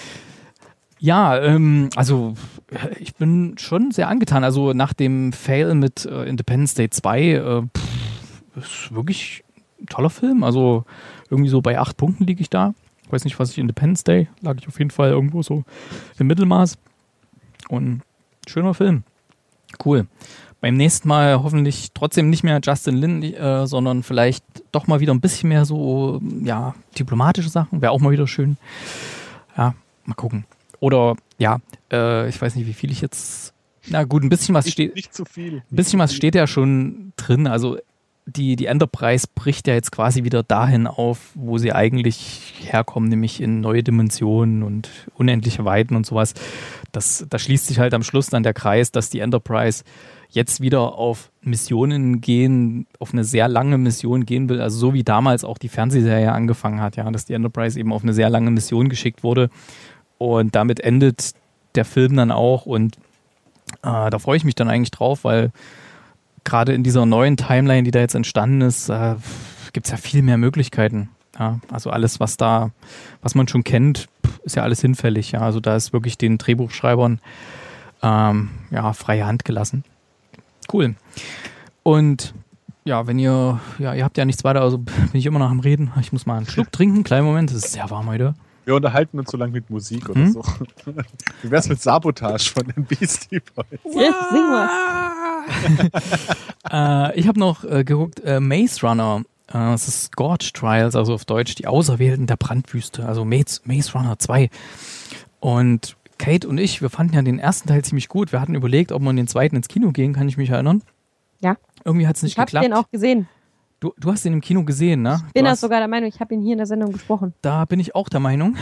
Ja, ähm, also ich bin schon sehr angetan. Also nach dem Fail mit äh, Independence Day zwei äh, pff, ist wirklich ein toller Film. Also irgendwie so bei acht Punkten liege ich da. Ich weiß nicht, was ich Independence Day, lag ich auf jeden Fall irgendwo so im Mittelmaß. Und schöner Film. Cool. Beim nächsten Mal hoffentlich trotzdem nicht mehr Justin Lin, äh, sondern vielleicht doch mal wieder ein bisschen mehr so, ja, diplomatische Sachen. Wäre auch mal wieder schön. Ja, mal gucken. Oder, ja, äh, ich weiß nicht, wie viel ich jetzt... Na gut, ein bisschen was steht... Nicht zu viel. Ein bisschen was steht ja schon drin. Also die, die Enterprise bricht ja jetzt quasi wieder dahin auf, wo sie eigentlich herkommen, nämlich in neue Dimensionen und unendliche Weiten und sowas. Das, da schließt sich halt am Schluss dann der Kreis, dass die Enterprise jetzt wieder auf Missionen gehen, auf eine sehr lange Mission gehen will. Also so wie damals auch die Fernsehserie angefangen hat, ja, dass die Enterprise eben auf eine sehr lange Mission geschickt wurde. Und damit endet der Film dann auch und äh, da freue ich mich dann eigentlich drauf, weil gerade in dieser neuen Timeline, die da jetzt entstanden ist, äh, gibt es ja viel mehr Möglichkeiten. Ja? Also alles, was da, was man schon kennt, ist ja alles hinfällig. Ja? Also da ist wirklich den Drehbuchschreibern ähm, ja, freie Hand gelassen. Cool. Und ja, wenn ihr, ja, ihr habt ja nichts weiter, also bin ich immer noch am Reden. Ich muss mal einen Schluck trinken, kleinen Moment, es ist sehr warm heute. Wir unterhalten uns so lange mit Musik oder hm? so. Wie wär's mit Sabotage von den Beastie Boys? Ja, sing mal. äh, ich habe noch äh, geguckt, äh, Maze Runner. Äh, es ist Scorch Trials, also auf Deutsch die Auserwählten der Brandwüste, also Maze, Maze Runner zwei. Und Kate und ich, wir fanden ja den ersten Teil ziemlich gut. Wir hatten überlegt, ob wir in den zweiten ins Kino gehen, kann ich mich erinnern. Ja. Irgendwie hat es nicht ich geklappt. Ich habe den auch gesehen. Du, du hast ihn im Kino gesehen, ne? Ich bin du da hast, sogar der Meinung, ich habe ihn hier in der Sendung gesprochen. Da bin ich auch der Meinung.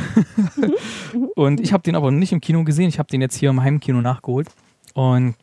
Und ich habe den aber nicht im Kino gesehen. Ich habe den jetzt hier im Heimkino nachgeholt. Und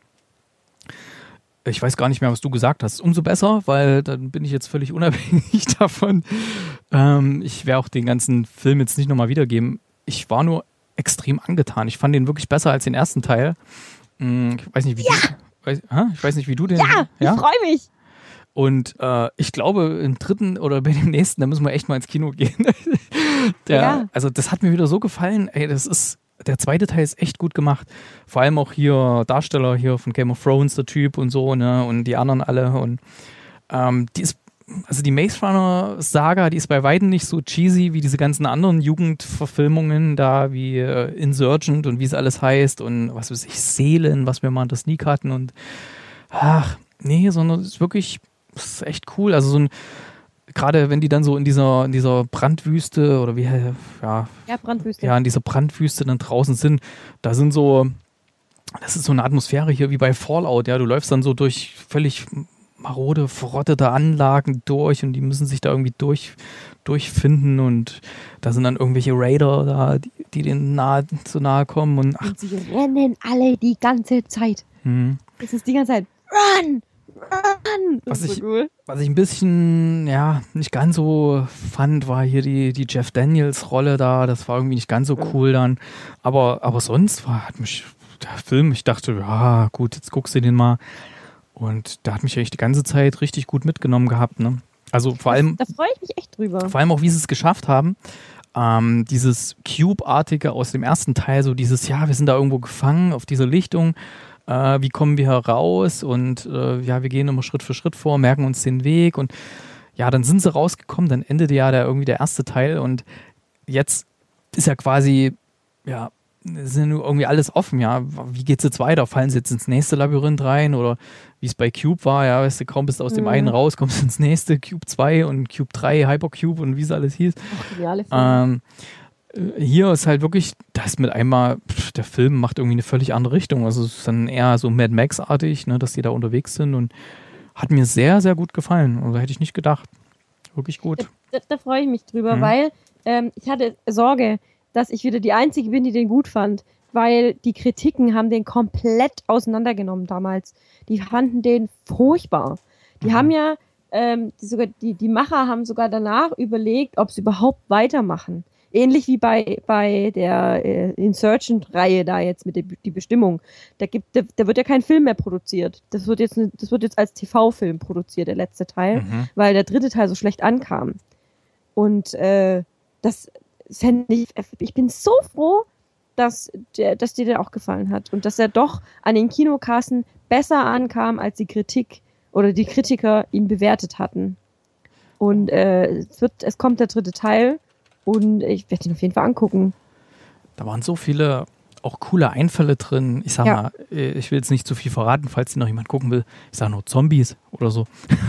ich weiß gar nicht mehr, was du gesagt hast. Umso besser, weil dann bin ich jetzt völlig unabhängig davon. Ähm, ich werde auch den ganzen Film jetzt nicht nochmal wiedergeben. Ich war nur extrem angetan. Ich fand den wirklich besser als den ersten Teil. Ich weiß nicht, wie ja. du, weiß, ich weiß nicht, wie du den... Ja, ja? ich freue mich. Und äh, ich glaube, im dritten oder bei dem nächsten, da müssen wir echt mal ins Kino gehen. der, ja. Also das hat mir wieder so gefallen. Ey, das ist, der zweite Teil ist echt gut gemacht. Vor allem auch hier Darsteller hier von Game of Thrones, der Typ und so, ne, und die anderen alle. Und ähm, die ist, also die Maze Runner Saga, die ist bei weitem nicht so cheesy wie diese ganzen anderen Jugendverfilmungen da, wie äh, Insurgent und wie es alles heißt und was weiß ich, Seelen, was wir mal in der Sneak hatten und ach, nee, sondern es ist wirklich, das ist echt cool. Also so ein, gerade wenn die dann so in dieser, in dieser Brandwüste oder wie, ja, ja, Brandwüste. Ja, in dieser Brandwüste dann draußen sind, da sind so, das ist so eine Atmosphäre hier wie bei Fallout, ja, du läufst dann so durch völlig marode, verrottete Anlagen durch und die müssen sich da irgendwie durch, durchfinden und da sind dann irgendwelche Raider da, die, die denen nahe, zu nahe kommen und ach. Und sie rennen alle die ganze Zeit. Hm. Es ist die ganze Zeit, run! Run! Was ich, so cool. was ich ein bisschen, ja, nicht ganz so fand, war hier die, die Jeff Daniels-Rolle da. Das war irgendwie nicht ganz so cool dann. Aber, aber sonst war, hat mich der Film, ich dachte, ja, gut, jetzt guckst du den mal. Und da hat mich eigentlich die ganze Zeit richtig gut mitgenommen gehabt, ne? Also vor allem. Da freue ich mich echt drüber. Vor allem auch, wie sie es geschafft haben. Ähm, dieses Cube-artige aus dem ersten Teil, so dieses, ja, wir sind da irgendwo gefangen auf dieser Lichtung. Äh, wie kommen wir heraus? Und äh, ja, wir gehen immer Schritt für Schritt vor, merken uns den Weg. Und ja, dann sind sie rausgekommen, dann endete ja der, irgendwie der erste Teil. Und jetzt ist ja quasi, ja, sind irgendwie alles offen, ja. Wie geht's jetzt weiter? Fallen sie jetzt ins nächste Labyrinth rein? Oder wie es bei Cube war, ja, weißt du, kaum bist du aus dem mhm. einen raus, kommst du ins nächste, Cube zwei und Cube drei, Hypercube und wie es alles hieß. Ach, geniale ähm, hier ist halt wirklich, das mit einmal, pff, der Film macht irgendwie eine völlig andere Richtung. Also es ist dann eher so Mad Max-artig, ne, dass die da unterwegs sind und hat mir sehr, sehr gut gefallen. Also hätte ich nicht gedacht. Wirklich gut. Da, da freue ich mich drüber, mhm. weil ähm, ich hatte Sorge, dass ich wieder die Einzige bin, die den gut fand, weil die Kritiken haben den komplett auseinandergenommen damals. Die fanden den furchtbar. Die mhm. haben ja, ähm, die, sogar, die, die Macher haben sogar danach überlegt, ob sie überhaupt weitermachen. Ähnlich wie bei, bei der äh, Insurgent-Reihe da jetzt mit der die Bestimmung. Da, gibt, da, da wird ja kein Film mehr produziert. Das wird jetzt, das wird jetzt als T V-Film produziert, der letzte Teil, mhm. weil der dritte Teil so schlecht ankam. Und äh, das fände ich, ich bin so froh, dass, der, dass dir der auch gefallen hat und dass er doch an den Kinokassen besser ankam, als die Kritik oder die Kritiker ihn bewertet hatten. Und äh, es, wird, es kommt der dritte Teil und ich werde ihn auf jeden Fall angucken. Da waren so viele auch coole Einfälle drin. Ich sag ja. mal, ich will jetzt nicht zu viel verraten, falls noch jemand gucken will. Ich sage nur Zombies oder so.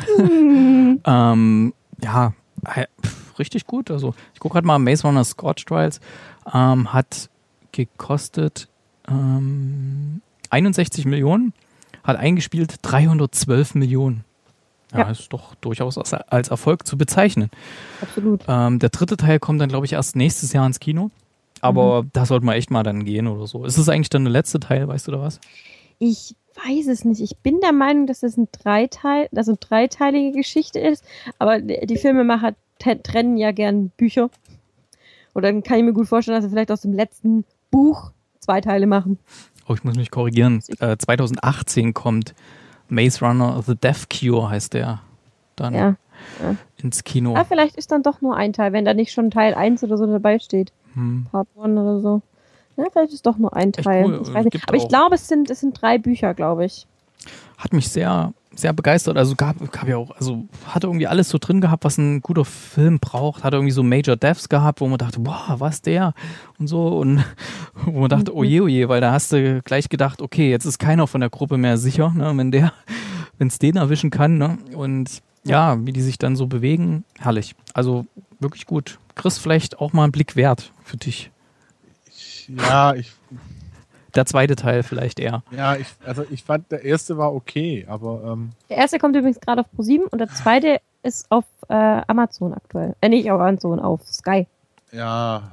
ähm, ja, richtig gut. Also ich gucke gerade mal, Maze Runner Scorch Trials ähm, hat gekostet ähm, einundsechzig Millionen, hat eingespielt dreihundertzwölf Millionen. Ja, ja, ist doch durchaus als, als Erfolg zu bezeichnen. Absolut. Ähm, der dritte Teil kommt dann, glaube ich, erst nächstes Jahr ins Kino. Aber mhm. da sollte man echt mal dann gehen oder so. Ist es eigentlich dann der letzte Teil, weißt du da was? Ich weiß es nicht. Ich bin der Meinung, dass das ein Dreiteil, dass eine dreiteilige Geschichte ist. Aber die Filmemacher trennen ja gern Bücher. Oder dann kann ich mir gut vorstellen, dass sie vielleicht aus dem letzten Buch zwei Teile machen. Oh, ich muss mich korrigieren. Äh, zweitausendachtzehn kommt Maze Runner The Death Cure, heißt der, dann ja, ja. ins Kino. Ah, vielleicht ist dann doch nur ein Teil, wenn da nicht schon Teil eins oder so dabei steht. Hm. Part eins oder so. Ja, vielleicht ist doch nur ein Teil. Cool. Ich weiß nicht. Aber ich glaube, es sind, es sind drei Bücher, glaube ich. Hat mich sehr, sehr begeistert. Also gab, gab ja auch, also hatte irgendwie alles so drin gehabt, was ein guter Film braucht. Hatte irgendwie so Major Deaths gehabt, wo man dachte, boah, was der? Und so. Und wo man dachte, oje, oje, weil da hast du gleich gedacht, okay, jetzt ist keiner von der Gruppe mehr sicher, ne, wenn der, wenn es den erwischen kann. Ne? Und ja, wie die sich dann so bewegen, herrlich. Also wirklich gut. Chris, vielleicht auch mal einen Blick wert für dich. Ich, ja, ich... Der zweite Teil vielleicht eher. Ja, ich, also ich fand, der erste war okay, aber... Ähm, der erste kommt übrigens gerade auf ProSieben und der zweite ist auf äh, Amazon aktuell. Äh, nicht auf Amazon, auf Sky. Ja.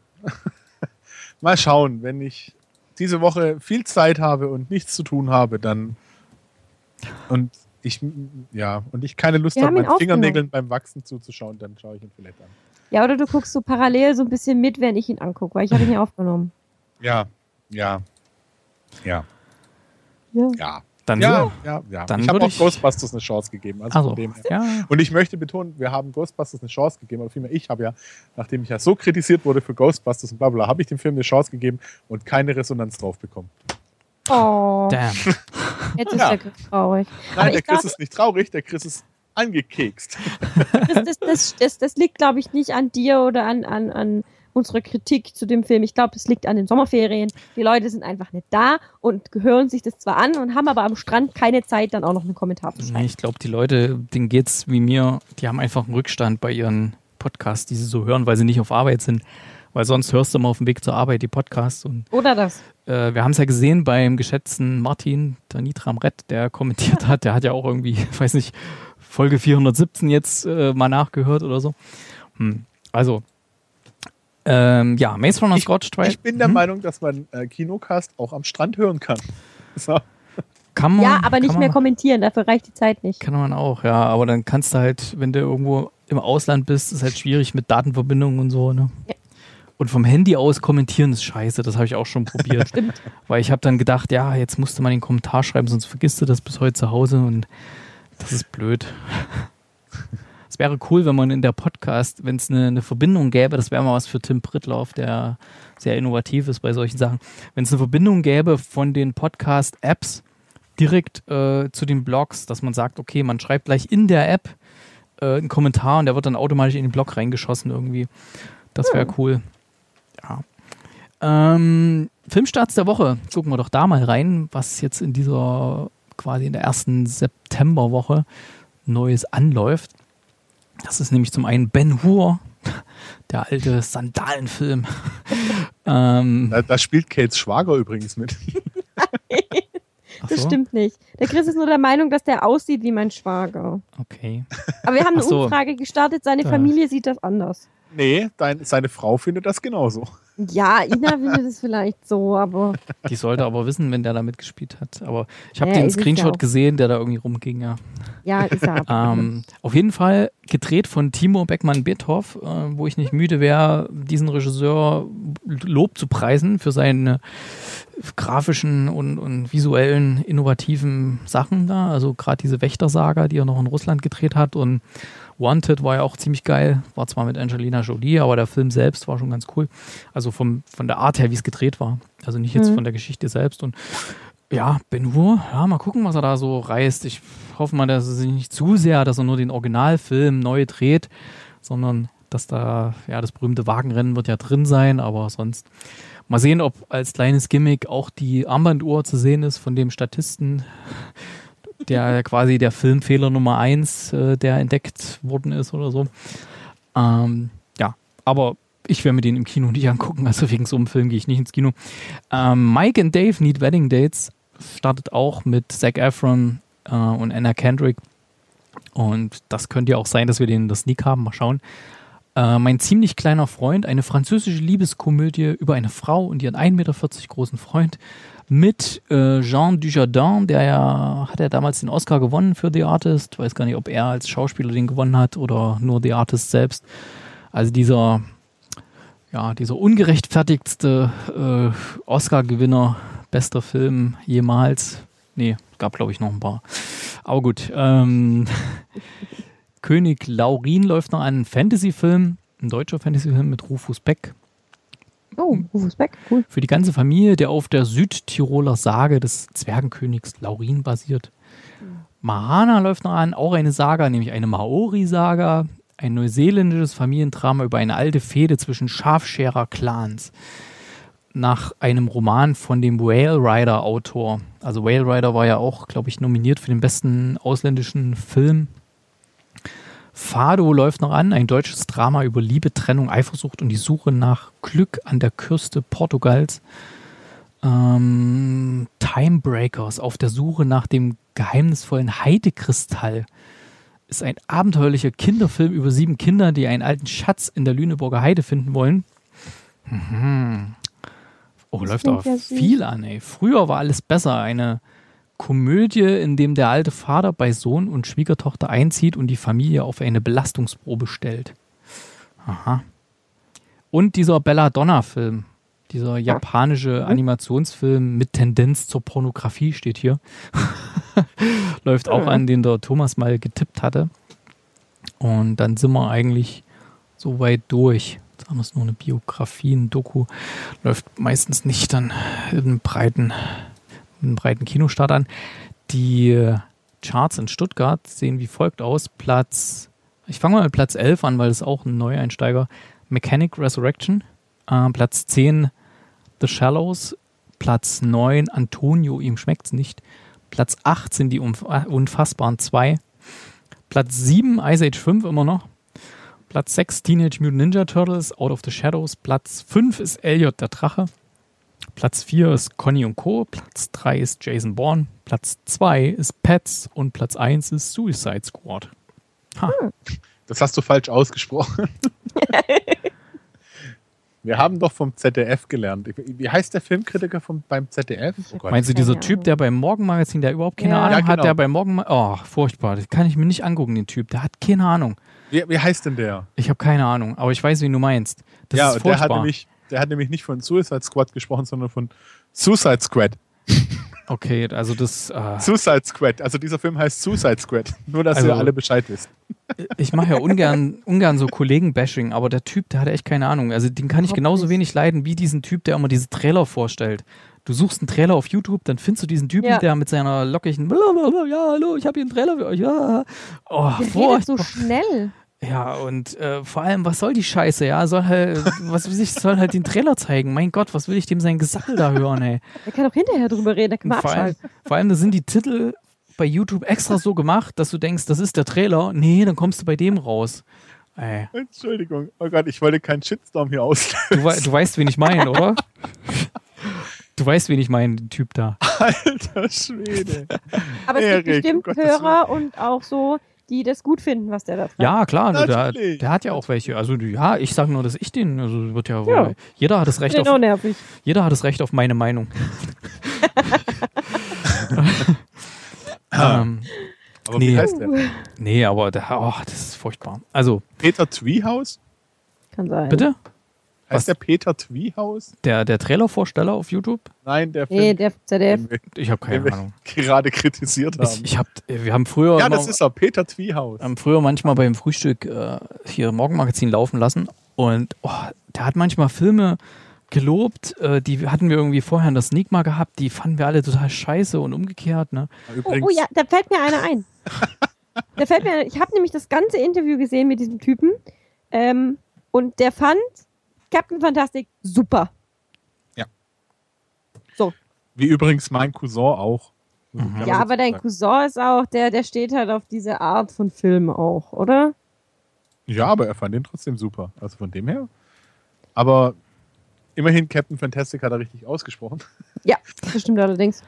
Mal schauen, wenn ich diese Woche viel Zeit habe und nichts zu tun habe, dann... Und ich, ja, und ich keine Lust habe, meinen Fingernägeln beim Wachsen zuzuschauen, dann schaue ich ihn vielleicht an. Ja, oder du guckst so parallel so ein bisschen mit, wenn ich ihn angucke, weil ich habe ihn ja aufgenommen. Ja, ja, ja, ja. Ja. Dann ja, so. ja, ja. Dann ich habe auch ich... Ghostbusters eine Chance gegeben. Also also, von dem her. Ja. Und ich möchte betonen, wir haben Ghostbusters eine Chance gegeben, aber vielmehr ich habe ja, nachdem ich ja so kritisiert wurde für Ghostbusters und bla bla, habe ich dem Film eine Chance gegeben und keine Resonanz drauf bekommen. Oh. Damn. Jetzt ist Ja. der Chris traurig. Nein, Aber der ich Chris glaub, ist nicht traurig, der Chris ist angekekst. das, das, das, das, das liegt, glaube ich, nicht an dir oder an, an, an unserer Kritik zu dem Film. Ich glaube, es liegt an den Sommerferien. Die Leute sind einfach nicht da und hören sich das zwar an und haben aber am Strand keine Zeit, dann auch noch einen Kommentar zu schreiben. Nee, ich glaube, die Leute, denen geht's wie mir, die haben einfach einen Rückstand bei ihren Podcasts, die sie so hören, weil sie nicht auf Arbeit sind. Weil sonst hörst du mal auf dem Weg zur Arbeit die Podcasts. Und, Oder das. äh, wir haben es ja gesehen beim geschätzten Martin, der Nitram Rett, der kommentiert hat. Der hat ja auch irgendwie, ich weiß nicht, Folge vierhundertsiebzehn jetzt äh, mal nachgehört oder so. Hm. Also, ähm, ja, Maze Runner Ich, Scotch Trial. ich bin der hm? Meinung, dass man äh, Kinocast auch am Strand hören kann. So. Kann man, Ja, aber nicht kann mehr man, kommentieren, dafür reicht die Zeit nicht. Kann man auch, ja. Aber dann kannst du halt, wenn du irgendwo im Ausland bist, ist halt schwierig mit Datenverbindungen und so, ne? Ja. Und vom Handy aus kommentieren ist scheiße, das habe ich auch schon probiert. Stimmt. Weil ich habe dann gedacht, ja, jetzt musst du mal den Kommentar schreiben, sonst vergisst du das bis heute zu Hause und das ist blöd. Es wäre cool, wenn man in der Podcast, wenn es eine, eine Verbindung gäbe, das wäre mal was für Tim Prittlauf, der sehr innovativ ist bei solchen Sachen, wenn es eine Verbindung gäbe von den Podcast-Apps direkt äh, zu den Blogs, dass man sagt, okay, man schreibt gleich in der App äh, einen Kommentar und der wird dann automatisch in den Blog reingeschossen irgendwie. Das wäre cool. Ja. Ähm, Filmstarts der Woche. Gucken wir doch da mal rein, was jetzt in dieser, quasi in der ersten Septemberwoche Neues anläuft. Das ist nämlich zum einen Ben-Hur, der alte Sandalenfilm. ähm, Da, da spielt Kates Schwager übrigens mit. ach Das so? stimmt nicht. Der Chris ist nur der Meinung, dass der aussieht wie mein Schwager. Okay. Aber wir haben eine Ach so. Umfrage gestartet, seine Da. Familie sieht das anders. Nee, dein, seine Frau findet das genauso. Ja, Ina findet es vielleicht so, aber Die sollte aber wissen, wenn der da mitgespielt hat. Aber ich habe Ja, den ist es ja Screenshot auch. gesehen, der da irgendwie rumging, ja. ja, ist er. Ähm, auf jeden Fall gedreht von Timo Beckmann-Bethoff, äh, wo ich nicht müde wäre, diesen Regisseur Lob zu preisen für seine grafischen und, und visuellen, innovativen Sachen da. Also gerade diese Wächtersaga, die er noch in Russland gedreht hat, und Wanted war ja auch ziemlich geil. War zwar mit Angelina Jolie, aber der Film selbst war schon ganz cool. Also vom, von der Art her, wie es gedreht war. Also nicht jetzt Mhm. von der Geschichte selbst. Und ja, Ben-Hur, ja, mal gucken, was er da so reißt. Ich hoffe mal, dass es nicht zu sehr, dass er nur den Originalfilm neu dreht, sondern dass da, ja, das berühmte Wagenrennen wird ja drin sein, aber sonst mal sehen, ob als kleines Gimmick auch die Armbanduhr zu sehen ist von dem Statisten, der quasi der Filmfehler Nummer eins, äh, der entdeckt worden ist oder so. Ähm, ja, aber ich werde mir den im Kino nicht angucken, also wegen so einem Film gehe ich nicht ins Kino. Ähm, Mike and Dave Need Wedding Dates startet auch mit Zac Efron äh, und Anna Kendrick. Und das könnte ja auch sein, dass wir den in der Sneak haben. Mal schauen. Äh, mein ziemlich kleiner Freund, eine französische Liebeskomödie über eine Frau und ihren ein Meter vierzig großen Freund mit äh, Jean Dujardin, der ja, hat er damals den Oscar gewonnen für The Artist. Weiß gar nicht, ob er als Schauspieler den gewonnen hat oder nur The Artist selbst. Also dieser, ja, dieser ungerechtfertigste äh, Oscar-Gewinner, bester Film jemals. Nee, gab glaube ich noch ein paar. Aber gut. Ähm, König Laurin läuft noch an, ein Fantasy-Film, ein deutscher Fantasy-Film mit Rufus Beck. Oh, Rufus Beck, cool. Für die ganze Familie, der auf der Südtiroler Sage des Zwergenkönigs Laurin basiert. Mahana läuft noch an, auch eine Saga, nämlich eine Maori-Saga, ein neuseeländisches Familiendrama über eine alte Fehde zwischen Schafscherer-Clans. Nach einem Roman von dem Whale Rider-Autor. Also Whale Rider war ja auch, glaube ich, nominiert für den besten ausländischen Film. Fado läuft noch an, ein deutsches Drama über Liebe, Trennung, Eifersucht und die Suche nach Glück an der Küste Portugals. Ähm, Timebreakers, auf der Suche nach dem geheimnisvollen Heidekristall, ist ein abenteuerlicher Kinderfilm über sieben Kinder, die einen alten Schatz in der Lüneburger Heide finden wollen. Mhm. Oh, Das läuft klingt aber ja süß. viel an, ey. Früher war alles besser. Eine Komödie, in dem der alte Vater bei Sohn und Schwiegertochter einzieht und die Familie auf eine Belastungsprobe stellt. Aha. Und dieser Belladonna-Film, dieser japanische Animationsfilm mit Tendenz zur Pornografie steht hier. Läuft auch an, den der Thomas mal getippt hatte. Und dann sind wir eigentlich so weit durch. Jetzt haben wir es nur eine Biografie, ein Doku. Läuft meistens nicht dann in einem breiten, einen breiten Kinostart an. Die Charts in Stuttgart sehen wie folgt aus. Platz, ich fange mal mit Platz elf an, weil das ist auch ein Neueinsteiger. Mechanic Resurrection. Äh, Platz zehn The Shallows. Platz neun Antonio, ihm schmeckt's nicht. Platz acht sind die Umf- Unfassbaren zwei. Platz sieben Ice Age fünf immer noch. Platz sechs Teenage Mutant Ninja Turtles, Out of the Shadows. Platz fünf ist Elliot der Drache. Platz vier ist Conny und Co. Platz drei ist Jason Bourne. Platz zwei ist Pets. Und Platz eins ist Suicide Squad. Ha. Das hast du falsch ausgesprochen. Wir haben doch vom Z D F gelernt. Wie heißt der Filmkritiker vom, beim Z D F? Oh Gott. Meinst du, dieser Keine Typ, der beim Morgenmagazin, der überhaupt keine Ja. Ahnung Ja, hat, genau. der beim Morgenmagazin... Oh, furchtbar. Das kann ich mir nicht angucken, den Typ. Der hat keine Ahnung. Wie, wie heißt denn der? Ich habe keine Ahnung, aber ich weiß, wen du meinst. Das ja, ist der hat, furchtbar. nämlich, der hat nämlich nicht von Suicide Squad gesprochen, sondern von Suicide Squad. Okay, also das... Äh, Suicide Squad. Also dieser Film heißt Suicide Squad. Nur, dass Also- ihr alle Bescheid wisst. ich mache ja ungern, ungern so Kollegen-Bashing, aber der Typ, der hat echt keine Ahnung. Also den kann ich Überhaupt genauso nicht. wenig leiden wie diesen Typ, der immer diese Trailer vorstellt. Du suchst einen Trailer auf YouTube, dann findest du diesen Typen, Ja. der mit seiner lockigen Blablabla, ja, hallo, ich habe hier einen Trailer für euch. Ja. Oh, Der redet furchtbar. so schnell. Ja, und äh, vor allem, was soll die Scheiße, ja? Soll halt, was weiß ich, soll halt den Trailer zeigen. Mein Gott, was will ich dem sein Gesappel da hören, ey? Der kann auch hinterher drüber reden, da kann man Vor allem, abschalten. vor allem, da sind die Titel bei YouTube extra so gemacht, dass du denkst, das ist der Trailer. Nee, dann kommst du bei dem raus. Ey, Entschuldigung. Oh Gott, ich wollte keinen Shitstorm hier auslösen. du, wei- du weißt, wen ich meine, oder? Du weißt, wen ich meine, den Typ da. Alter Schwede. Aber es Erik, gibt bestimmt um Gottes Hörer und auch so, die das gut finden, was der da sagt. Ja, klar, der, Natürlich. der hat ja auch welche. Also ja, ich sage nur, dass ich den, also wird ja, Ja. jeder hat das Recht Genau auf, nervig. jeder hat das Recht auf meine Meinung. ähm, Aber Nee. wie heißt der? nee, aber der, oh, das ist furchtbar. Also, Peter Tweehouse? Kann sein. bitte? Heißt Was? der Peter Tweehouse? Der, der Trailervorsteller auf YouTube? Nein, der Nee, Film, der Z D F. den wir, Ich habe den keine wir Ahnung. gerade kritisiert Ich, haben. ich hab, wir haben früher, ja, immer, das ist er, Peter Tweehouse. haben früher manchmal beim Frühstück äh, hier Morgenmagazin laufen lassen und oh, der hat manchmal Filme gelobt, äh, die hatten wir irgendwie vorher in der Sneak mal gehabt, die fanden wir alle total scheiße und umgekehrt, ne? Oh, Übrigens, oh ja, da fällt mir einer ein. Da fällt mir, ich habe nämlich das ganze Interview gesehen mit diesem Typen ähm, und der fand Captain Fantastic super. wie übrigens mein Cousin auch. Muss ich Mhm. gerne Ja, dazu aber dein sagen. Cousin ist auch, der, der steht halt auf diese Art von Film auch, oder? Ja, aber er fand den trotzdem super. Also von dem her. Aber immerhin, Captain Fantastic hat er richtig ausgesprochen. Ja, das stimmt allerdings.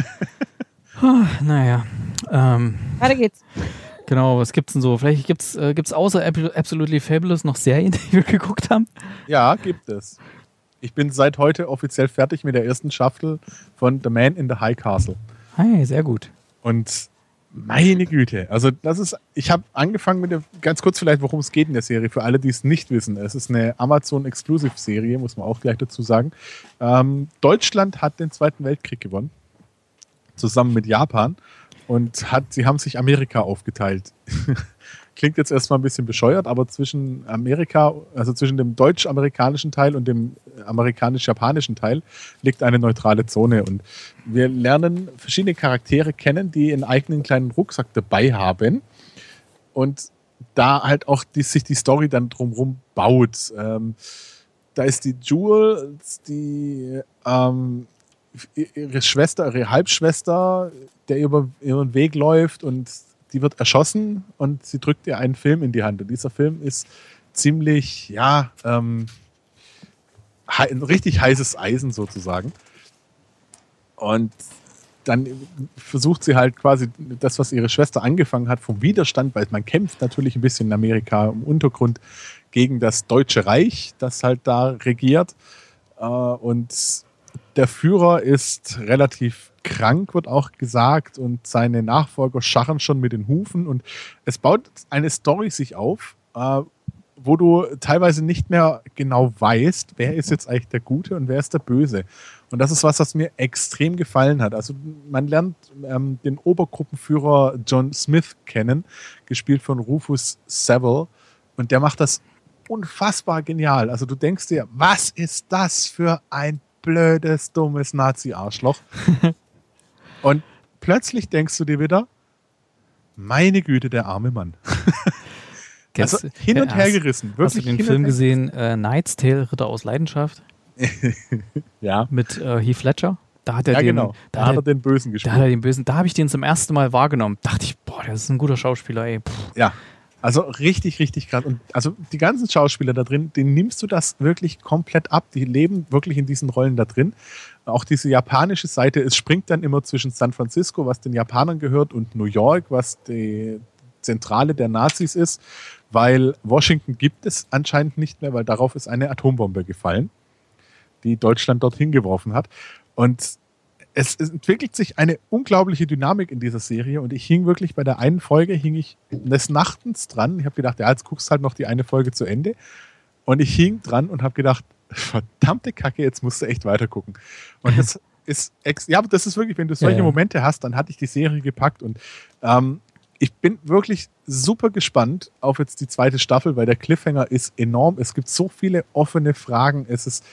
Naja, ähm, Weiter geht's. genau, was gibt's denn so? Vielleicht gibt's, äh, gibt's außer Ab- Absolutely Fabulous noch Serien, die wir geguckt haben? Ja, gibt es. Ich bin seit heute offiziell fertig mit der ersten Staffel von The Man in the High Castle. Hey, sehr gut. Und meine Güte, also das ist, ich habe angefangen mit der, ganz kurz vielleicht, worum es geht in der Serie, für alle, die es nicht wissen. Es ist eine Amazon-Exclusive-Serie, muss man auch gleich dazu sagen. Ähm, Deutschland hat den Zweiten Weltkrieg gewonnen, zusammen mit Japan, und hat, sie haben sich Amerika aufgeteilt. Klingt jetzt erstmal ein bisschen bescheuert, aber zwischen Amerika, also zwischen dem deutsch-amerikanischen Teil und dem amerikanisch-japanischen Teil liegt eine neutrale Zone. Und wir lernen verschiedene Charaktere kennen, die einen eigenen kleinen Rucksack dabei haben. Und da halt auch die, sich die Story dann drumherum baut. Ähm, da ist die Jules, die ähm, ihre Schwester, ihre Halbschwester, der über ihren Weg läuft und die wird erschossen und sie drückt ihr einen Film in die Hand. Und dieser Film ist ziemlich, ja, ähm, ein richtig heißes Eisen sozusagen. Und dann versucht sie halt quasi das, was ihre Schwester angefangen hat, vom Widerstand, weil man kämpft natürlich ein bisschen in Amerika im Untergrund gegen das Deutsche Reich, das halt da regiert. Und der Führer ist relativ krank, wird auch gesagt, und seine Nachfolger scharren schon mit den Hufen. Und es baut eine Story sich auf, wo du teilweise nicht mehr genau weißt, wer ist jetzt eigentlich der Gute und wer ist der Böse. Und das ist was, was mir extrem gefallen hat. Also man lernt ähm, den Obergruppenführer John Smith kennen, gespielt von Rufus Sewell, und der macht das unfassbar genial. Also du denkst dir, was ist das für ein blödes, dummes Nazi-Arschloch? Und plötzlich denkst du dir wieder, meine Güte, der arme Mann. Also hin und her gerissen. Wirklich. Hast du den Film gesehen, äh, Knight's Tale, Ritter aus Leidenschaft? Ja. Mit äh, Heath Ledger? Da hat er ja, den, genau. Da, da hat er den Bösen gespielt. Da hat er den Bösen. Da habe ich den zum ersten Mal wahrgenommen. Dachte ich, boah, der ist ein guter Schauspieler, ey. Puh. Ja, also richtig, richtig krass. Und also die ganzen Schauspieler da drin, denen nimmst du das wirklich komplett ab. Die leben wirklich in diesen Rollen da drin. Auch diese japanische Seite, es springt dann immer zwischen San Francisco, was den Japanern gehört, und New York, was die Zentrale der Nazis ist, weil Washington gibt es anscheinend nicht mehr, weil darauf ist eine Atombombe gefallen, die Deutschland dorthin geworfen hat. Und es, es entwickelt sich eine unglaubliche Dynamik in dieser Serie, und ich hing wirklich bei der einen Folge, hing ich des Nachtens dran. Ich habe gedacht, ja, jetzt guckst halt noch die eine Folge zu Ende. Und ich hing dran und habe gedacht, verdammte Kacke, jetzt musst du echt weiter gucken. Und das ist, ex- ja, aber das ist wirklich, wenn du solche ja, ja. Momente hast, dann hatte ich die Serie gepackt, und ähm, ich bin wirklich super gespannt auf jetzt die zweite Staffel, weil der Cliffhanger ist enorm. Es gibt so viele offene Fragen. Es ist,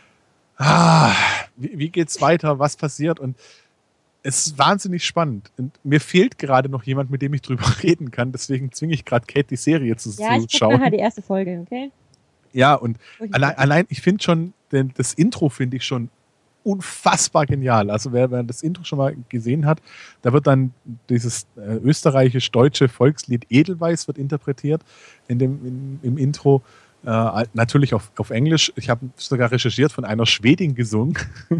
ah, wie, wie geht's weiter? Was passiert? Und es ist wahnsinnig spannend. Und mir fehlt gerade noch jemand, mit dem ich drüber reden kann. Deswegen zwinge ich gerade Kate, die Serie zu, ja, zu ich schauen. Ja, nachher die erste Folge, okay? Ja, und allein, allein, ich finde schon, den, das Intro finde ich schon unfassbar genial. Also wer, wer das Intro schon mal gesehen hat, da wird dann dieses äh, österreichisch-deutsche Volkslied Edelweiß wird interpretiert in dem, in, im Intro. Äh, natürlich auf, auf Englisch. Ich habe sogar recherchiert, von einer Schwedin gesungen.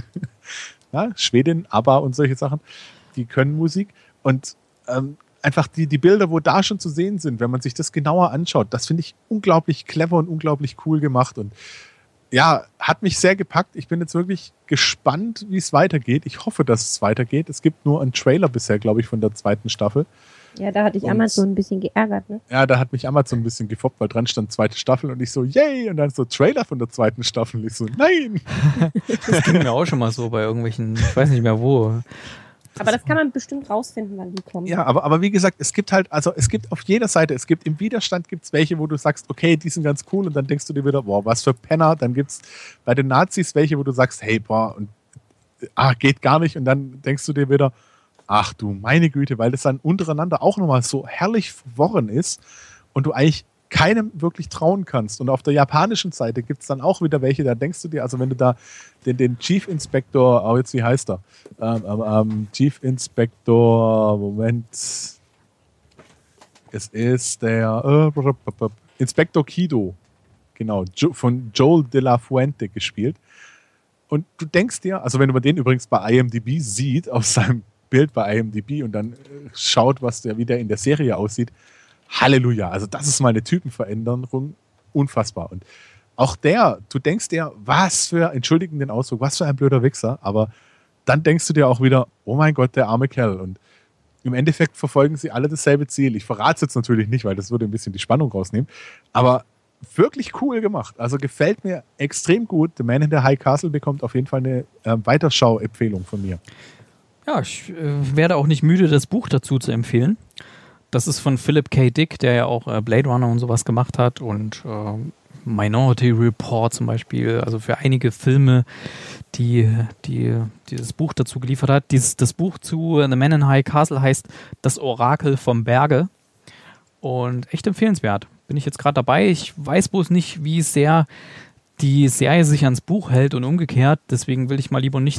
Ja, Schwedin, ABBA und solche Sachen. Die können Musik. Und ähm, einfach die, die Bilder, wo da schon zu sehen sind, wenn man sich das genauer anschaut, das finde ich unglaublich clever und unglaublich cool gemacht. Und ja, hat mich sehr gepackt. Ich bin jetzt wirklich gespannt, wie es weitergeht. Ich hoffe, dass es weitergeht. Es gibt nur einen Trailer bisher, glaube ich, von der zweiten Staffel. Ja, da hatte ich und, Amazon ein bisschen geärgert, ne? Ja, da hat mich Amazon ein bisschen gefoppt, weil dran stand zweite Staffel, und ich so, yay! Und dann so Trailer von der zweiten Staffel. Ich so, nein! Das ging mir auch schon mal so bei irgendwelchen, ich weiß nicht mehr wo. Aber das kann man bestimmt rausfinden, wann die kommen. Ja, aber, aber wie gesagt, es gibt halt, also es gibt auf jeder Seite, es gibt im Widerstand gibt es welche, wo du sagst, okay, die sind ganz cool, und dann denkst du dir wieder, boah, was für Penner. Dann gibt es bei den Nazis welche, wo du sagst, hey, boah, und ach, geht gar nicht, und dann denkst du dir wieder, ach du meine Güte, weil das dann untereinander auch nochmal so herrlich verworren ist und du eigentlich keinem wirklich trauen kannst. Und auf der japanischen Seite gibt es dann auch wieder welche, da denkst du dir, also wenn du da den, den Chief Inspector, oh jetzt wie heißt er? Ähm, ähm, Chief Inspector, Moment. Es ist der äh, Inspector Kido, genau, jo, von Joel de la Fuente gespielt. Und du denkst dir, also wenn man den übrigens bei I M D B sieht, auf seinem Bild bei I M D B, und dann schaut, was der, wie der in der Serie aussieht, Halleluja, also das ist mal eine Typenveränderung, unfassbar. Und auch der, du denkst dir, was für, entschuldigen den Ausdruck, was für ein blöder Wichser, aber dann denkst du dir auch wieder, oh mein Gott, der arme Kerl. Und im Endeffekt verfolgen sie alle dasselbe Ziel. Ich verrate es jetzt natürlich nicht, weil das würde ein bisschen die Spannung rausnehmen, aber wirklich cool gemacht. Also gefällt mir extrem gut. The Man in the High Castle bekommt auf jeden Fall eine äh, Weiterschau-Empfehlung von mir. Ja, ich äh, werde auch nicht müde, das Buch dazu zu empfehlen. Das ist von Philip K. Dick, der ja auch äh, Blade Runner und sowas gemacht hat, und äh, Minority Report zum Beispiel, also für einige Filme, die, die dieses Buch dazu geliefert hat. Dieses, das Buch zu The Man in High Castle heißt Das Orakel vom Berge, und echt empfehlenswert. Bin ich jetzt gerade dabei. Ich weiß bloß nicht, wie sehr die Serie sich ans Buch hält und umgekehrt, deswegen will ich mal lieber nichts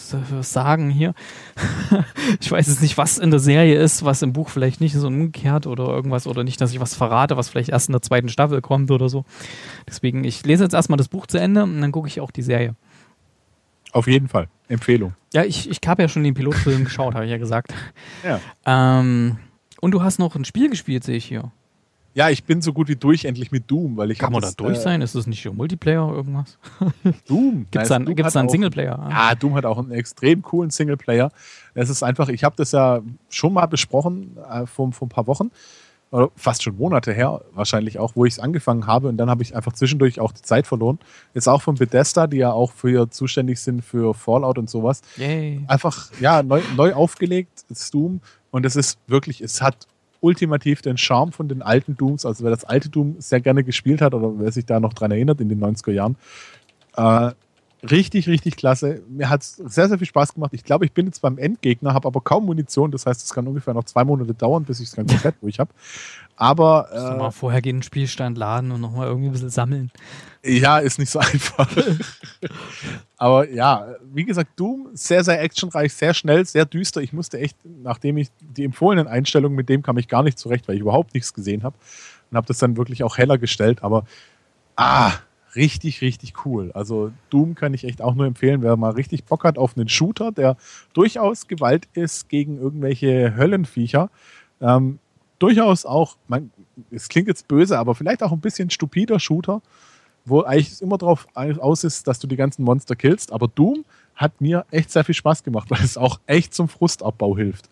was, was sagen hier. Ich weiß jetzt nicht, was in der Serie ist, was im Buch vielleicht nicht ist und umgekehrt oder irgendwas oder nicht, dass ich was verrate, was vielleicht erst in der zweiten Staffel kommt oder so. Deswegen, ich lese jetzt erstmal das Buch zu Ende und dann gucke ich auch die Serie. Auf jeden Fall. Empfehlung. Ja, ich, ich habe ja schon den Pilotfilm geschaut, habe ich ja gesagt. Ja. Ähm, und du hast noch ein Spiel gespielt, sehe ich hier. Ja, ich bin so gut wie durch endlich mit Doom, weil ich Kann man da das, durch äh, sein? Ist das nicht schon Multiplayer irgendwas? Doom. Gibt es Nein, da, gibt's da einen auch- Singleplayer? Ja, Doom hat auch einen extrem coolen Singleplayer. Es ist einfach, ich habe das ja schon mal besprochen äh, vor, vor ein paar Wochen, oder fast schon Monate her, wahrscheinlich auch, wo ich es angefangen habe und dann habe ich einfach zwischendurch auch die Zeit verloren. Ist auch von Bethesda, die ja auch für zuständig sind für Fallout und sowas. Yay. Einfach, ja, neu, neu aufgelegt, ist Doom und es ist wirklich, es hat ultimativ den Charme von den alten Dooms, also wer das alte Doom sehr gerne gespielt hat oder wer sich da noch dran erinnert in den neunziger Jahren, äh, richtig, richtig klasse. Mir hat es sehr, sehr viel Spaß gemacht. Ich glaube, ich bin jetzt beim Endgegner, habe aber kaum Munition, das heißt, es kann ungefähr noch zwei Monate dauern, bis ich es ganz komplett durch habe. Aber Musst du äh, mal vorhergehenden Spielstand laden und nochmal irgendwie ein bisschen sammeln. ja, ist nicht so einfach. Aber ja, wie gesagt, Doom, sehr, sehr actionreich, sehr schnell, sehr düster. Ich musste echt, nachdem ich die empfohlenen Einstellungen, mit dem kam ich gar nicht zurecht, weil ich überhaupt nichts gesehen habe. Und habe das dann wirklich auch heller gestellt. Aber, ah, richtig, richtig cool. Also Doom kann ich echt auch nur empfehlen, wer mal richtig Bock hat auf einen Shooter, der durchaus Gewalt ist gegen irgendwelche Höllenviecher. Ähm, durchaus auch, man, es klingt jetzt böse, aber vielleicht auch ein bisschen stupider Shooter, wo eigentlich es immer darauf aus ist, dass du die ganzen Monster killst. Aber Doom hat mir echt sehr viel Spaß gemacht, weil es auch echt zum Frustabbau hilft.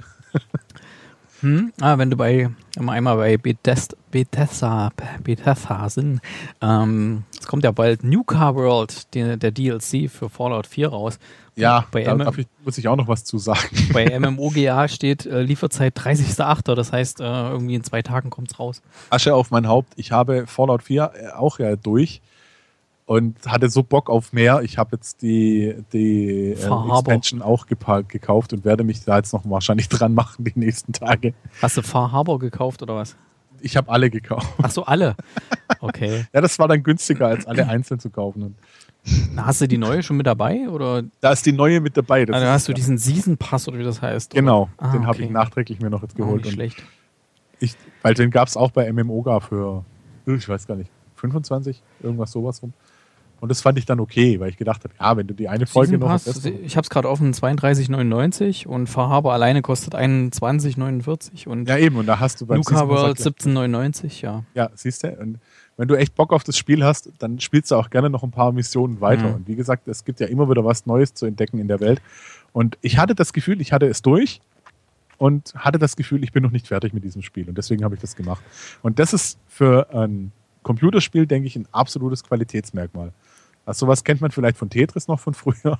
Hm? Ah, wenn du bei, wenn wir einmal bei Bethesda, Bethesda, Bethesda sind, ähm, es kommt ja bald Nuka World, der, der D L C für Fallout vier raus. Ja, bei da M M darf ich, muss ich auch noch was zu sagen. Bei MMOGA steht äh, Lieferzeit dreißigster achter Das heißt, äh, irgendwie in zwei Tagen kommt es raus. Asche auf mein Haupt. Ich habe Fallout vier auch ja durch und hatte so Bock auf mehr. Ich habe jetzt die, die äh, Far Harbor. Expansion auch gepa- gekauft und werde mich da jetzt noch wahrscheinlich dran machen die nächsten Tage. Hast du Far Harbor gekauft oder was? Ich habe alle gekauft. Ach so, alle. Okay. Ja, das war dann günstiger, als alle einzeln zu kaufen. Und Na, hast du die neue schon mit dabei? Oder da ist die neue mit dabei. Das also ist, hast du ja, diesen Season Pass oder wie das heißt? Genau, Oder? Ah, den habe okay. ich nachträglich mir noch jetzt Oh, geholt. nicht und schlecht. ich, weil den gab es auch bei MMOGA für, ich weiß gar nicht, fünfundzwanzig, irgendwas sowas rum. Und das fand ich dann okay, weil ich gedacht habe, ja, wenn du die eine Folge Season noch Pass, hast, ich habe es gerade offen, zweiunddreißig neunundneunzig und Far Harbor alleine kostet einundzwanzig neunundvierzig und ja eben, und da hast du beim Nuka Season Pass World gleich- siebzehn neunundneunzig, ja. Ja, siehst du, und wenn du echt Bock auf das Spiel hast, dann spielst du auch gerne noch ein paar Missionen weiter. Mhm. Und wie gesagt, es gibt ja immer wieder was Neues zu entdecken in der Welt. Und ich hatte das Gefühl, ich hatte es durch und hatte das Gefühl, ich bin noch nicht fertig mit diesem Spiel. Und deswegen habe ich das gemacht. Und das ist für ein Computerspiel, denke ich, ein absolutes Qualitätsmerkmal. Also sowas kennt man vielleicht von Tetris noch von früher.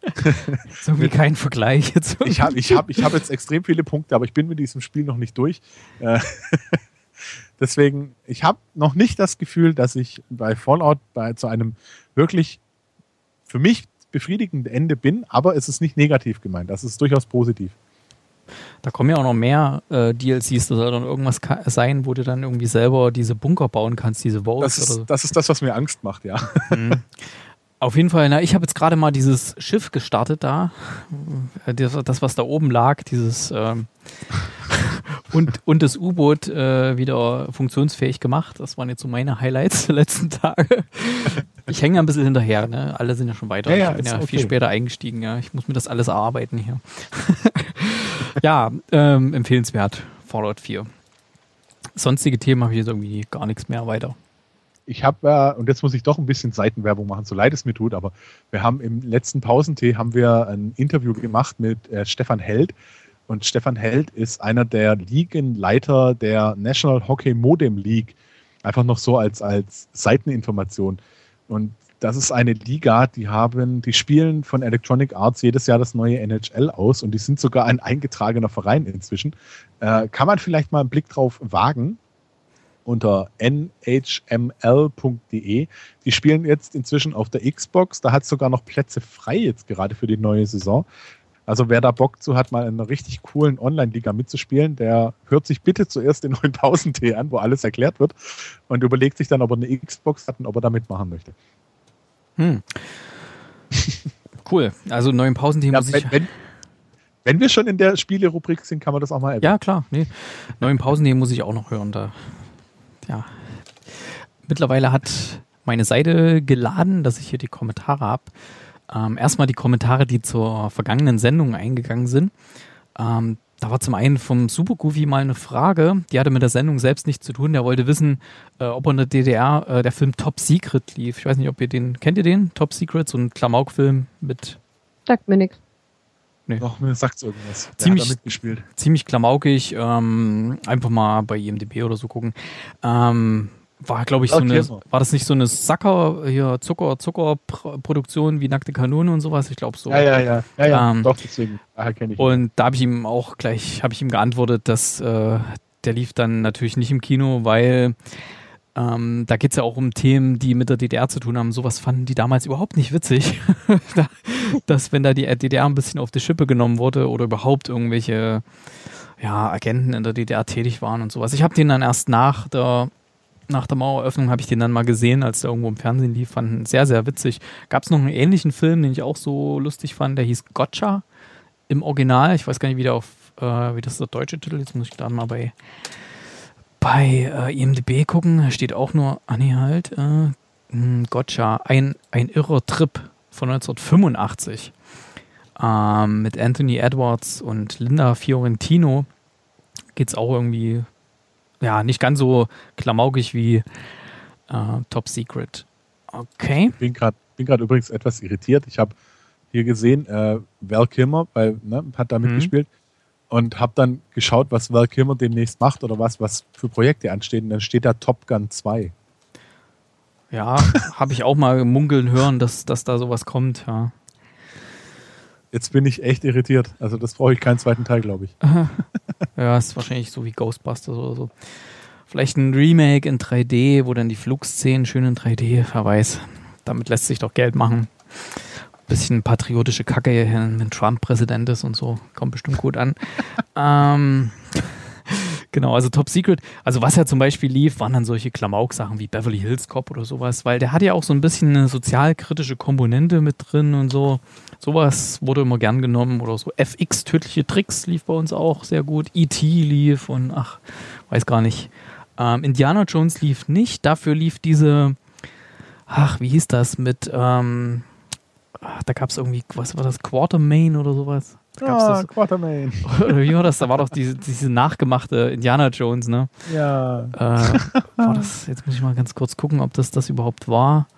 Ist irgendwie kein Vergleich jetzt. Ich habe ich hab, ich hab jetzt extrem viele Punkte, aber ich bin mit diesem Spiel noch nicht durch. Äh, Deswegen, ich habe noch nicht das Gefühl, dass ich bei Fallout bei, zu einem wirklich für mich befriedigenden Ende bin, aber es ist nicht negativ gemeint. Das ist durchaus positiv. Da kommen ja auch noch mehr äh, D L Cs, da soll dann irgendwas ka- sein, wo du dann irgendwie selber diese Bunker bauen kannst, diese Vaults Das oder so. ist, das ist das, was mir Angst macht, ja. Mhm. Auf jeden Fall, na, ich habe jetzt gerade mal dieses Schiff gestartet da. Äh, Das, das was da oben lag, dieses ähm, und, und das U-Boot äh, wieder funktionsfähig gemacht. Das waren jetzt so meine Highlights der letzten Tage. Ich hänge ein bisschen hinterher, ne? Alle sind ja schon weiter. Ja, ja, ich bin ist ja okay. viel später eingestiegen, ja. Ich muss mir das alles erarbeiten hier. Ja, ähm, empfehlenswert, Fallout vier. Sonstige Themen habe ich jetzt irgendwie gar nichts mehr weiter. Ich habe, äh, und jetzt muss ich doch ein bisschen Seitenwerbung machen, so leid es mir tut, aber wir haben im letzten Pausentee haben wir ein Interview gemacht mit äh, Stefan Held. Und Stefan Held ist einer der Ligenleiter der National Hockey Modem League. Einfach noch so als, als Seiteninformation. Und das ist eine Liga, die haben, die spielen von Electronic Arts jedes Jahr das neue N H L aus und die sind sogar ein eingetragener Verein inzwischen. Äh, kann man vielleicht mal einen Blick drauf wagen unter n h m l punkt d e. Die spielen jetzt inzwischen auf der Xbox. Da hat es sogar noch Plätze frei jetzt gerade für die neue Saison. Also wer da Bock zu hat, mal in einer richtig coolen Online-Liga mitzuspielen, der hört sich bitte zuerst den neuen Pausentee an, wo alles erklärt wird und überlegt sich dann, ob er eine Xbox hat und ob er da mitmachen möchte. Hm. Cool. Also neuen Pausenthemen Ja, muss wenn, ich... wenn, wenn wir schon in der Spiele-Rubrik sind, kann man das auch mal erwähnen. Ja, klar. Nee. Neuen Pausenthemen muss ich auch noch hören. Da. Ja. Mittlerweile hat meine Seite geladen, dass ich hier die Kommentare habe. Ähm, erstmal die Kommentare, die zur vergangenen Sendung eingegangen sind. Ähm, da war zum einen vom Super Goofy mal eine Frage, die hatte mit der Sendung selbst nichts zu tun. Der wollte wissen, äh, ob in der D D R äh, der Film Top Secret lief. Ich weiß nicht, ob ihr den, kennt ihr den? Top Secret, so ein Klamauk-Film mit... Sagt mir nichts. Nee. Doch, mir sagt's irgendwas. Ziemlich- Der hat da mitgespielt. Ziemlich klamaukig, ähm, einfach mal bei I M D B oder so gucken. Ähm, war, glaube ich, so Okay, eine, so. war das nicht so eine Sacker, hier Zucker, Zuckerproduktion wie Nackte Kanone und sowas? Ich glaube so. Ja, ja, ja. ja, ja. Ähm, Doch, deswegen. Daher kenne ich ihn. Und da habe ich ihm auch gleich, habe ich ihm geantwortet, dass äh, der lief dann natürlich nicht im Kino, weil ähm, da geht es ja auch um Themen, die mit der D D R zu tun haben. Sowas fanden die damals überhaupt nicht witzig. da, dass wenn da die D D R ein bisschen auf die Schippe genommen wurde oder überhaupt irgendwelche ja, Agenten in der D D R tätig waren und sowas. Ich habe den dann erst nach der Nach der Maueröffnung habe ich den dann mal gesehen, als der irgendwo im Fernsehen lief, fanden sehr, sehr witzig. Gab es noch einen ähnlichen Film, den ich auch so lustig fand, der hieß Gotcha im Original. Ich weiß gar nicht, wie, der auf, äh, wie das ist der deutsche Titel. Jetzt muss ich da mal bei, bei äh, I M D B gucken. Da steht auch nur, ah nee, halt, äh, mh, Gotcha, ein, ein irrer Trip von neunzehnhundertfünfundachtzig ähm, mit Anthony Edwards und Linda Fiorentino. Geht's auch irgendwie... Ja, nicht ganz so klamaukig wie äh, Top Secret. Okay. Ich bin gerade bin gerade übrigens etwas irritiert. Ich habe hier gesehen, äh, Val Kilmer bei, ne, hat da Mhm. mitgespielt und habe dann geschaut, was Val Kilmer demnächst macht oder was, was für Projekte anstehen. Und dann steht da Top Gun zwei. Ja, habe ich auch mal munkeln hören, dass, dass da sowas kommt. Ja. Jetzt bin ich echt irritiert. Also das brauche ich keinen zweiten Teil, glaube ich. Ja, ist wahrscheinlich so wie Ghostbusters oder so. Vielleicht ein Remake in drei D, wo dann die Flugszenen schön in drei D, wer weiß. Damit lässt sich doch Geld machen. Bisschen patriotische Kacke hier, wenn Trump Präsident ist und so. Kommt bestimmt gut an. ähm, genau, also Top Secret. Also was ja zum Beispiel lief, waren dann solche Klamauk-Sachen wie Beverly Hills Cop oder sowas, weil der hat ja auch so ein bisschen eine sozialkritische Komponente mit drin und so. Sowas wurde immer gern genommen oder so. F X, tödliche Tricks lief bei uns auch sehr gut. E T lief und ach, weiß gar nicht. Ähm, Indiana Jones lief nicht. Dafür lief diese, ach, wie hieß das mit, ähm, ach, da gab es irgendwie, was war das, Quatermain oder sowas? Da gab's Ah, das, Quatermain. oder wie war das? Da war doch diese, diese nachgemachte Indiana Jones, ne? Ja. Äh, war das, jetzt muss ich mal ganz kurz gucken, ob das das überhaupt war.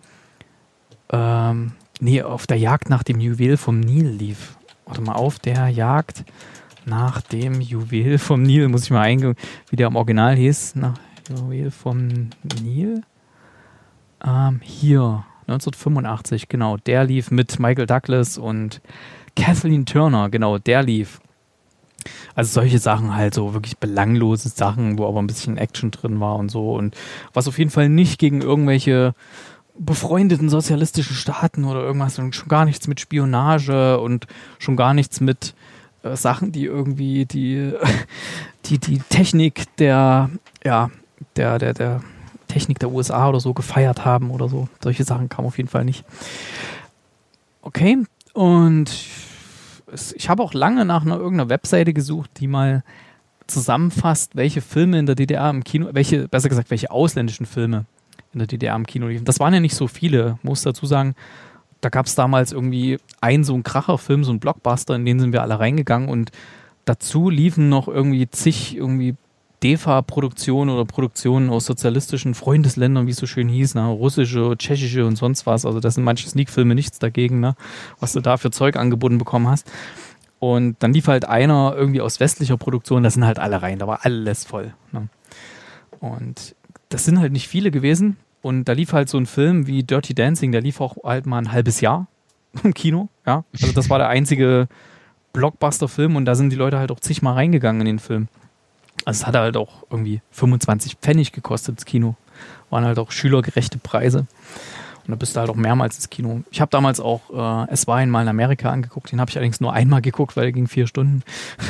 Ähm, nee, auf der Jagd nach dem Juwel vom Nil lief. Warte mal, auf der Jagd nach dem Juwel vom Nil, muss ich mal eingehen, wie der im Original hieß. Nach Juwel vom Nil. Ähm, hier, neunzehnhundertfünfundachtzig, genau. Der lief mit Michael Douglas und Kathleen Turner, genau, der lief. Also solche Sachen halt, so wirklich belanglose Sachen, wo aber ein bisschen Action drin war und so. Und was auf jeden Fall nicht gegen irgendwelche befreundeten sozialistischen Staaten oder irgendwas und schon gar nichts mit Spionage und schon gar nichts mit äh, Sachen, die irgendwie die, die, die Technik der, ja, der, der, der Technik der U S A oder so gefeiert haben oder so. Solche Sachen kamen auf jeden Fall nicht. Okay, und es, ich habe auch lange nach einer irgendeiner Webseite gesucht, die mal zusammenfasst, welche Filme in der D D R im Kino, welche, besser gesagt, welche ausländischen Filme in der D D R im Kino liefen. Das waren ja nicht so viele, muss dazu sagen. Da gab es damals irgendwie einen so einen Kracherfilm, so einen Blockbuster, in den sind wir alle reingegangen und dazu liefen noch irgendwie zig irgendwie D E F A-Produktionen oder Produktionen aus sozialistischen Freundesländern, wie es so schön hieß, ne? Russische, tschechische und sonst was. Also das sind manche Sneak-Filme nichts dagegen, ne? Was du da für Zeug angeboten bekommen hast. Und dann lief halt einer irgendwie aus westlicher Produktion, da sind halt alle rein, da war alles voll. Ne? Und das sind halt nicht viele gewesen. Und da lief halt so ein Film wie Dirty Dancing, der lief auch halt mal ein halbes Jahr im Kino. Ja? Also das war der einzige Blockbuster-Film und da sind die Leute halt auch zigmal reingegangen in den Film. Also es hat halt auch irgendwie fünfundzwanzig Pfennig gekostet, das Kino. Waren halt auch schülergerechte Preise. Und da bist du halt auch mehrmals ins Kino. Ich habe damals auch äh, Es war einmal in Amerika angeguckt. Den habe ich allerdings nur einmal geguckt, weil der ging vier Stunden.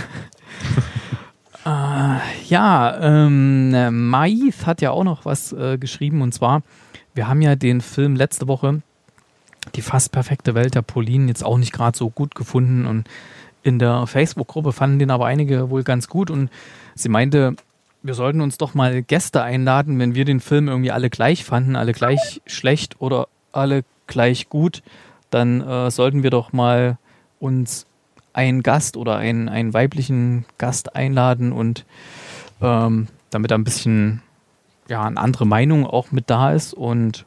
äh, ja, ähm, Maith hat ja auch noch was äh, geschrieben. Und zwar, wir haben ja den Film letzte Woche die fast perfekte Welt der Pauline jetzt auch nicht gerade so gut gefunden. Und in der Facebook-Gruppe fanden den aber einige wohl ganz gut. Und sie meinte, wir sollten uns doch mal Gäste einladen, wenn wir den Film irgendwie alle gleich fanden, alle gleich schlecht oder alle gleich gut, dann äh, sollten wir doch mal uns einen Gast oder einen, einen weiblichen Gast einladen und ähm, damit da ein bisschen ja, eine andere Meinung auch mit da ist und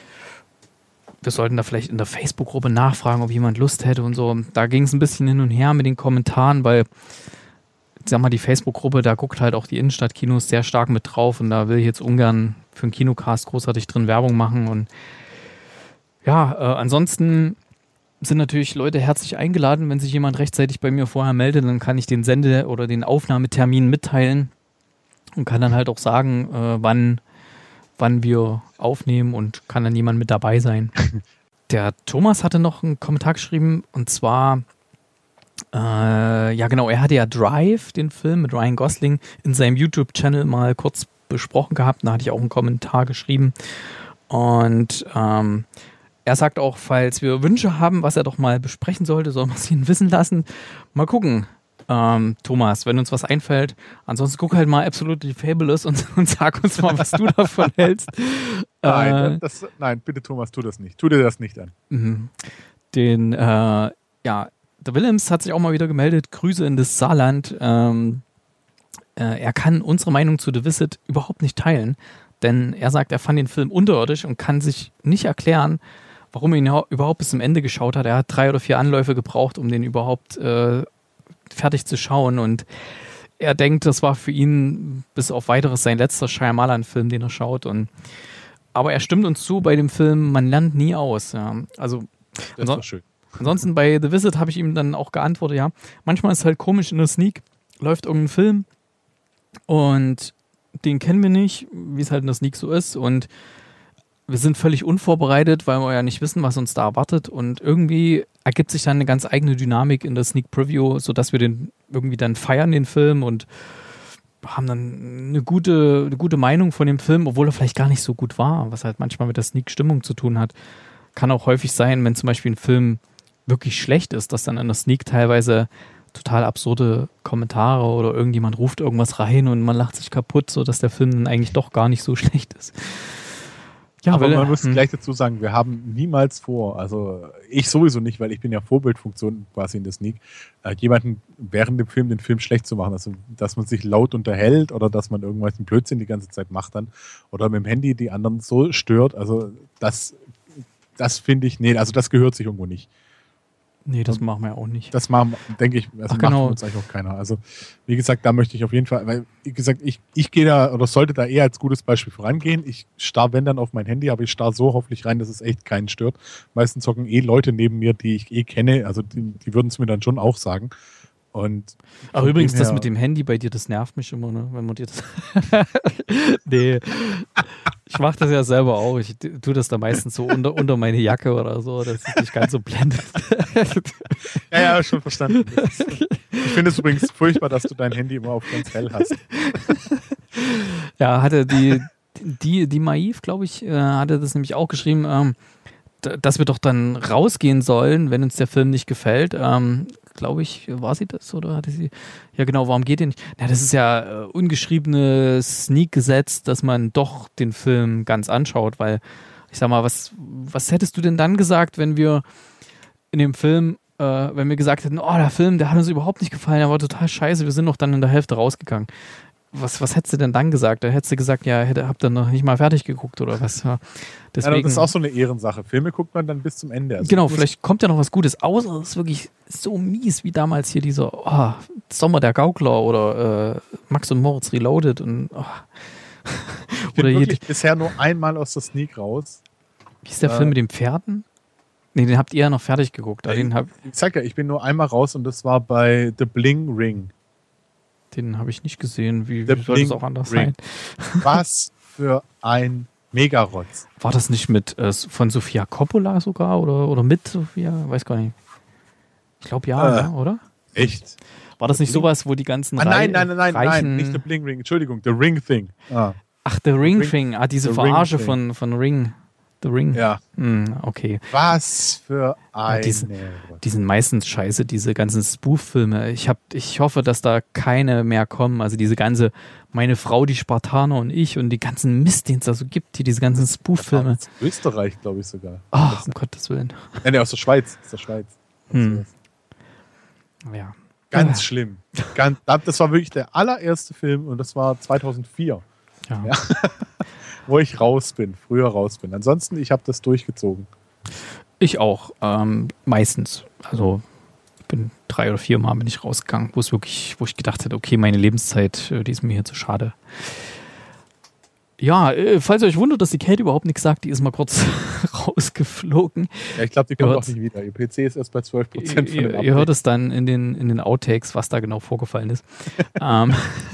wir sollten da vielleicht in der Facebook-Gruppe nachfragen, ob jemand Lust hätte und so. Da ging es ein bisschen hin und her mit den Kommentaren, weil sag mal, die Facebook-Gruppe, da guckt halt auch die Innenstadtkinos sehr stark mit drauf und da will ich jetzt ungern für einen Kinocast großartig drin Werbung machen und ja, äh, ansonsten sind natürlich Leute herzlich eingeladen, wenn sich jemand rechtzeitig bei mir vorher meldet, dann kann ich den Sende- oder den Aufnahmetermin mitteilen und kann dann halt auch sagen, äh, wann, wann wir aufnehmen und kann dann jemand mit dabei sein. Der Thomas hatte noch einen Kommentar geschrieben und zwar Äh, ja genau, er hatte ja Drive, den Film mit Ryan Gosling, in seinem YouTube-Channel mal kurz besprochen gehabt. Da hatte ich auch einen Kommentar geschrieben. Und ähm, er sagt auch, falls wir Wünsche haben, was er doch mal besprechen sollte, sollen wir es ihn wissen lassen. Mal gucken, ähm, Thomas, wenn uns was einfällt. Ansonsten guck halt mal Absolutely Fabulous und, und sag uns mal, was du davon hältst. Nein, äh, das, nein, bitte Thomas, tu das nicht. Tu dir das nicht an. Den, äh, ja, der Willems hat sich auch mal wieder gemeldet. Grüße in das Saarland. Ähm, äh, er kann unsere Meinung zu The Visit überhaupt nicht teilen, denn er sagt, er fand den Film unterirdisch und kann sich nicht erklären, warum er ihn überhaupt bis zum Ende geschaut hat. Er hat drei oder vier Anläufe gebraucht, um den überhaupt äh, fertig zu schauen und er denkt, das war für ihn bis auf weiteres sein letzter Shyamalan-Film, den er schaut. Und, aber er stimmt uns zu bei dem Film, man lernt nie aus. Ja. Also, das ist doch schön. Ansonsten bei The Visit habe ich ihm dann auch geantwortet, ja, manchmal ist es halt komisch, in der Sneak läuft irgendein Film und den kennen wir nicht, wie es halt in der Sneak so ist und wir sind völlig unvorbereitet, weil wir ja nicht wissen, was uns da erwartet und irgendwie ergibt sich dann eine ganz eigene Dynamik in der Sneak Preview, sodass wir den irgendwie dann feiern, den Film und haben dann eine gute, eine gute Meinung von dem Film, obwohl er vielleicht gar nicht so gut war, was halt manchmal mit der Sneak-Stimmung zu tun hat. Kann auch häufig sein, wenn zum Beispiel ein Film wirklich schlecht ist, dass dann in der Sneak teilweise total absurde Kommentare oder irgendjemand ruft irgendwas rein und man lacht sich kaputt, sodass der Film dann eigentlich doch gar nicht so schlecht ist. Ja, aber weil, man muss hm. gleich dazu sagen, wir haben niemals vor, also ich sowieso nicht, weil ich bin ja Vorbildfunktion quasi in der Sneak, äh, jemanden während dem Film den Film schlecht zu machen, also dass man sich laut unterhält oder dass man irgendwas einen Blödsinn die ganze Zeit macht dann oder mit dem Handy die anderen so stört, also das, das finde ich, nee, also das gehört sich irgendwo nicht. Nee, das machen wir ja auch nicht. Das machen, denke ich, also Ach, genau. macht uns eigentlich auch keiner. Also, wie gesagt, da möchte ich auf jeden Fall, weil, wie gesagt, ich, ich gehe da oder sollte da eher als gutes Beispiel vorangehen. Ich starr, wenn dann, auf mein Handy, aber ich starr so hoffentlich rein, dass es echt keinen stört. Meistens zocken eh Leute neben mir, die ich eh kenne, also die, die würden es mir dann schon auch sagen. Und Ach, übrigens, das mit dem Handy bei dir, das nervt mich immer, ne? Wenn man dir das. Nee. Ich mache das ja selber auch. Ich tue das da meistens so unter, unter meine Jacke oder so, dass es nicht ganz so blendet. Ja, ja, schon verstanden. Ich finde es übrigens furchtbar, dass du dein Handy immer auf ganz hell hast. Ja, hatte die, die, die Maïv, glaube ich, hatte das nämlich auch geschrieben, ähm, dass wir doch dann rausgehen sollen, wenn uns der Film nicht gefällt. Ähm, glaube ich, war sie das oder hatte sie? Ja genau, warum geht ihr nicht? Na, das ist ja äh, ungeschriebenes Sneak-Gesetz, dass man doch den Film ganz anschaut, weil ich sag mal, was, was hättest du denn dann gesagt, wenn wir in dem Film, äh, wenn wir gesagt hätten, oh, der Film, der hat uns überhaupt nicht gefallen, der war total scheiße, wir sind noch dann in der Hälfte rausgegangen. Was, was hättest du denn dann gesagt? Da hättest du gesagt, ja, hätte, habt ihr noch nicht mal fertig geguckt oder was? Ja, deswegen, ja, das ist auch so eine Ehrensache. Filme guckt man dann bis zum Ende. Also genau, vielleicht kommt ja noch was Gutes, außer es ist wirklich so mies wie damals hier dieser oh, Sommer der Gaukler oder äh, Max und Moritz Reloaded. Und, oh. Ich bin oder wirklich bisher nur einmal aus der Sneak raus. Wie ist der äh, Film mit den Pferden? Nee, den habt ihr ja noch fertig geguckt. Ich, den hab, ich sag ja, ich bin nur einmal raus und das war bei The Bling Ring. Den habe ich nicht gesehen. Wie, wie soll das auch anders Ring. sein? Was für ein Megarotz. War das nicht mit äh, von Sofia Coppola sogar oder, oder mit Sofia? Weiß gar nicht. Ich glaube ja, äh, ja, oder? Echt? War das nicht sowas, wo die ganzen ah, nein, nein, nein, nein, reichen... nein, nicht The Bling Ring. Entschuldigung, The Ring Thing. Ah. Ach, The Ring Thing. Ah, diese The Verarsche Ring von, von Ring. The Ring? Ja. Hm, okay. Was für eine... Ja, diese, die sind meistens scheiße, diese ganzen Spoof-Filme. Ich, hab, ich hoffe, dass da keine mehr kommen. Also diese ganze Meine Frau, die Spartaner und ich und die ganzen Mist, den es da so gibt, hier, diese ganzen Spoof-Filme. Aus Österreich, glaube ich sogar. Ach, um Gottes Willen. Ja, nee, aus der Schweiz. Aus der Schweiz. Hm. Ja. Ganz ja. schlimm. Ganz, das war wirklich der allererste Film und das war zweitausendvier. Ja. Ja. Wo ich raus bin, früher raus bin. Ansonsten, ich habe das durchgezogen. Ich auch, ähm, meistens. Also ich bin drei oder vier Mal bin ich rausgegangen, wo es wirklich, wo ich gedacht hätte, okay, meine Lebenszeit, äh, die ist mir hier zu schade. Ja, äh, falls ihr euch wundert, dass die Kate überhaupt nichts sagt, die ist mal kurz rausgeflogen. Ja, ich glaube, die kommt Ihr auch nicht wieder. Ihr P C ist erst bei zwölf Prozent von dem Ihr, Update. ihr hört es dann in den, in den Outtakes, was da genau vorgefallen ist. ähm,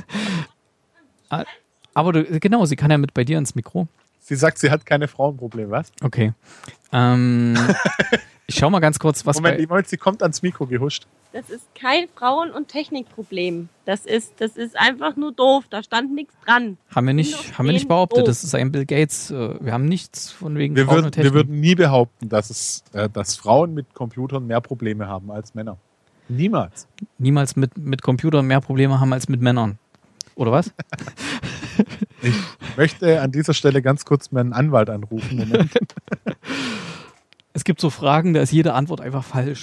aber du, genau, sie kann ja mit bei dir ins Mikro. Sie sagt, sie hat keine Frauenprobleme, was? Okay. Ähm, ich schau mal ganz kurz, was Moment, bei... Moment, sie kommt ans Mikro gehuscht. Das ist kein Frauen- und Technikproblem. Das ist, das ist einfach nur doof. Da stand nichts dran. Haben wir nicht, Windows haben wir nicht zehn behauptet, doof. das ist ein Bill Gates. äh, Wir haben nichts von wegen Wir Frauen würden, und wir Technik. würden nie behaupten, dass, es, äh, dass Frauen mit Computern mehr Probleme haben als Männer. Niemals. Niemals mit, mit Computern mehr Probleme haben als mit Männern. Oder was? Ich möchte an dieser Stelle ganz kurz meinen Anwalt anrufen. Moment. Es gibt so Fragen, da ist jede Antwort einfach falsch.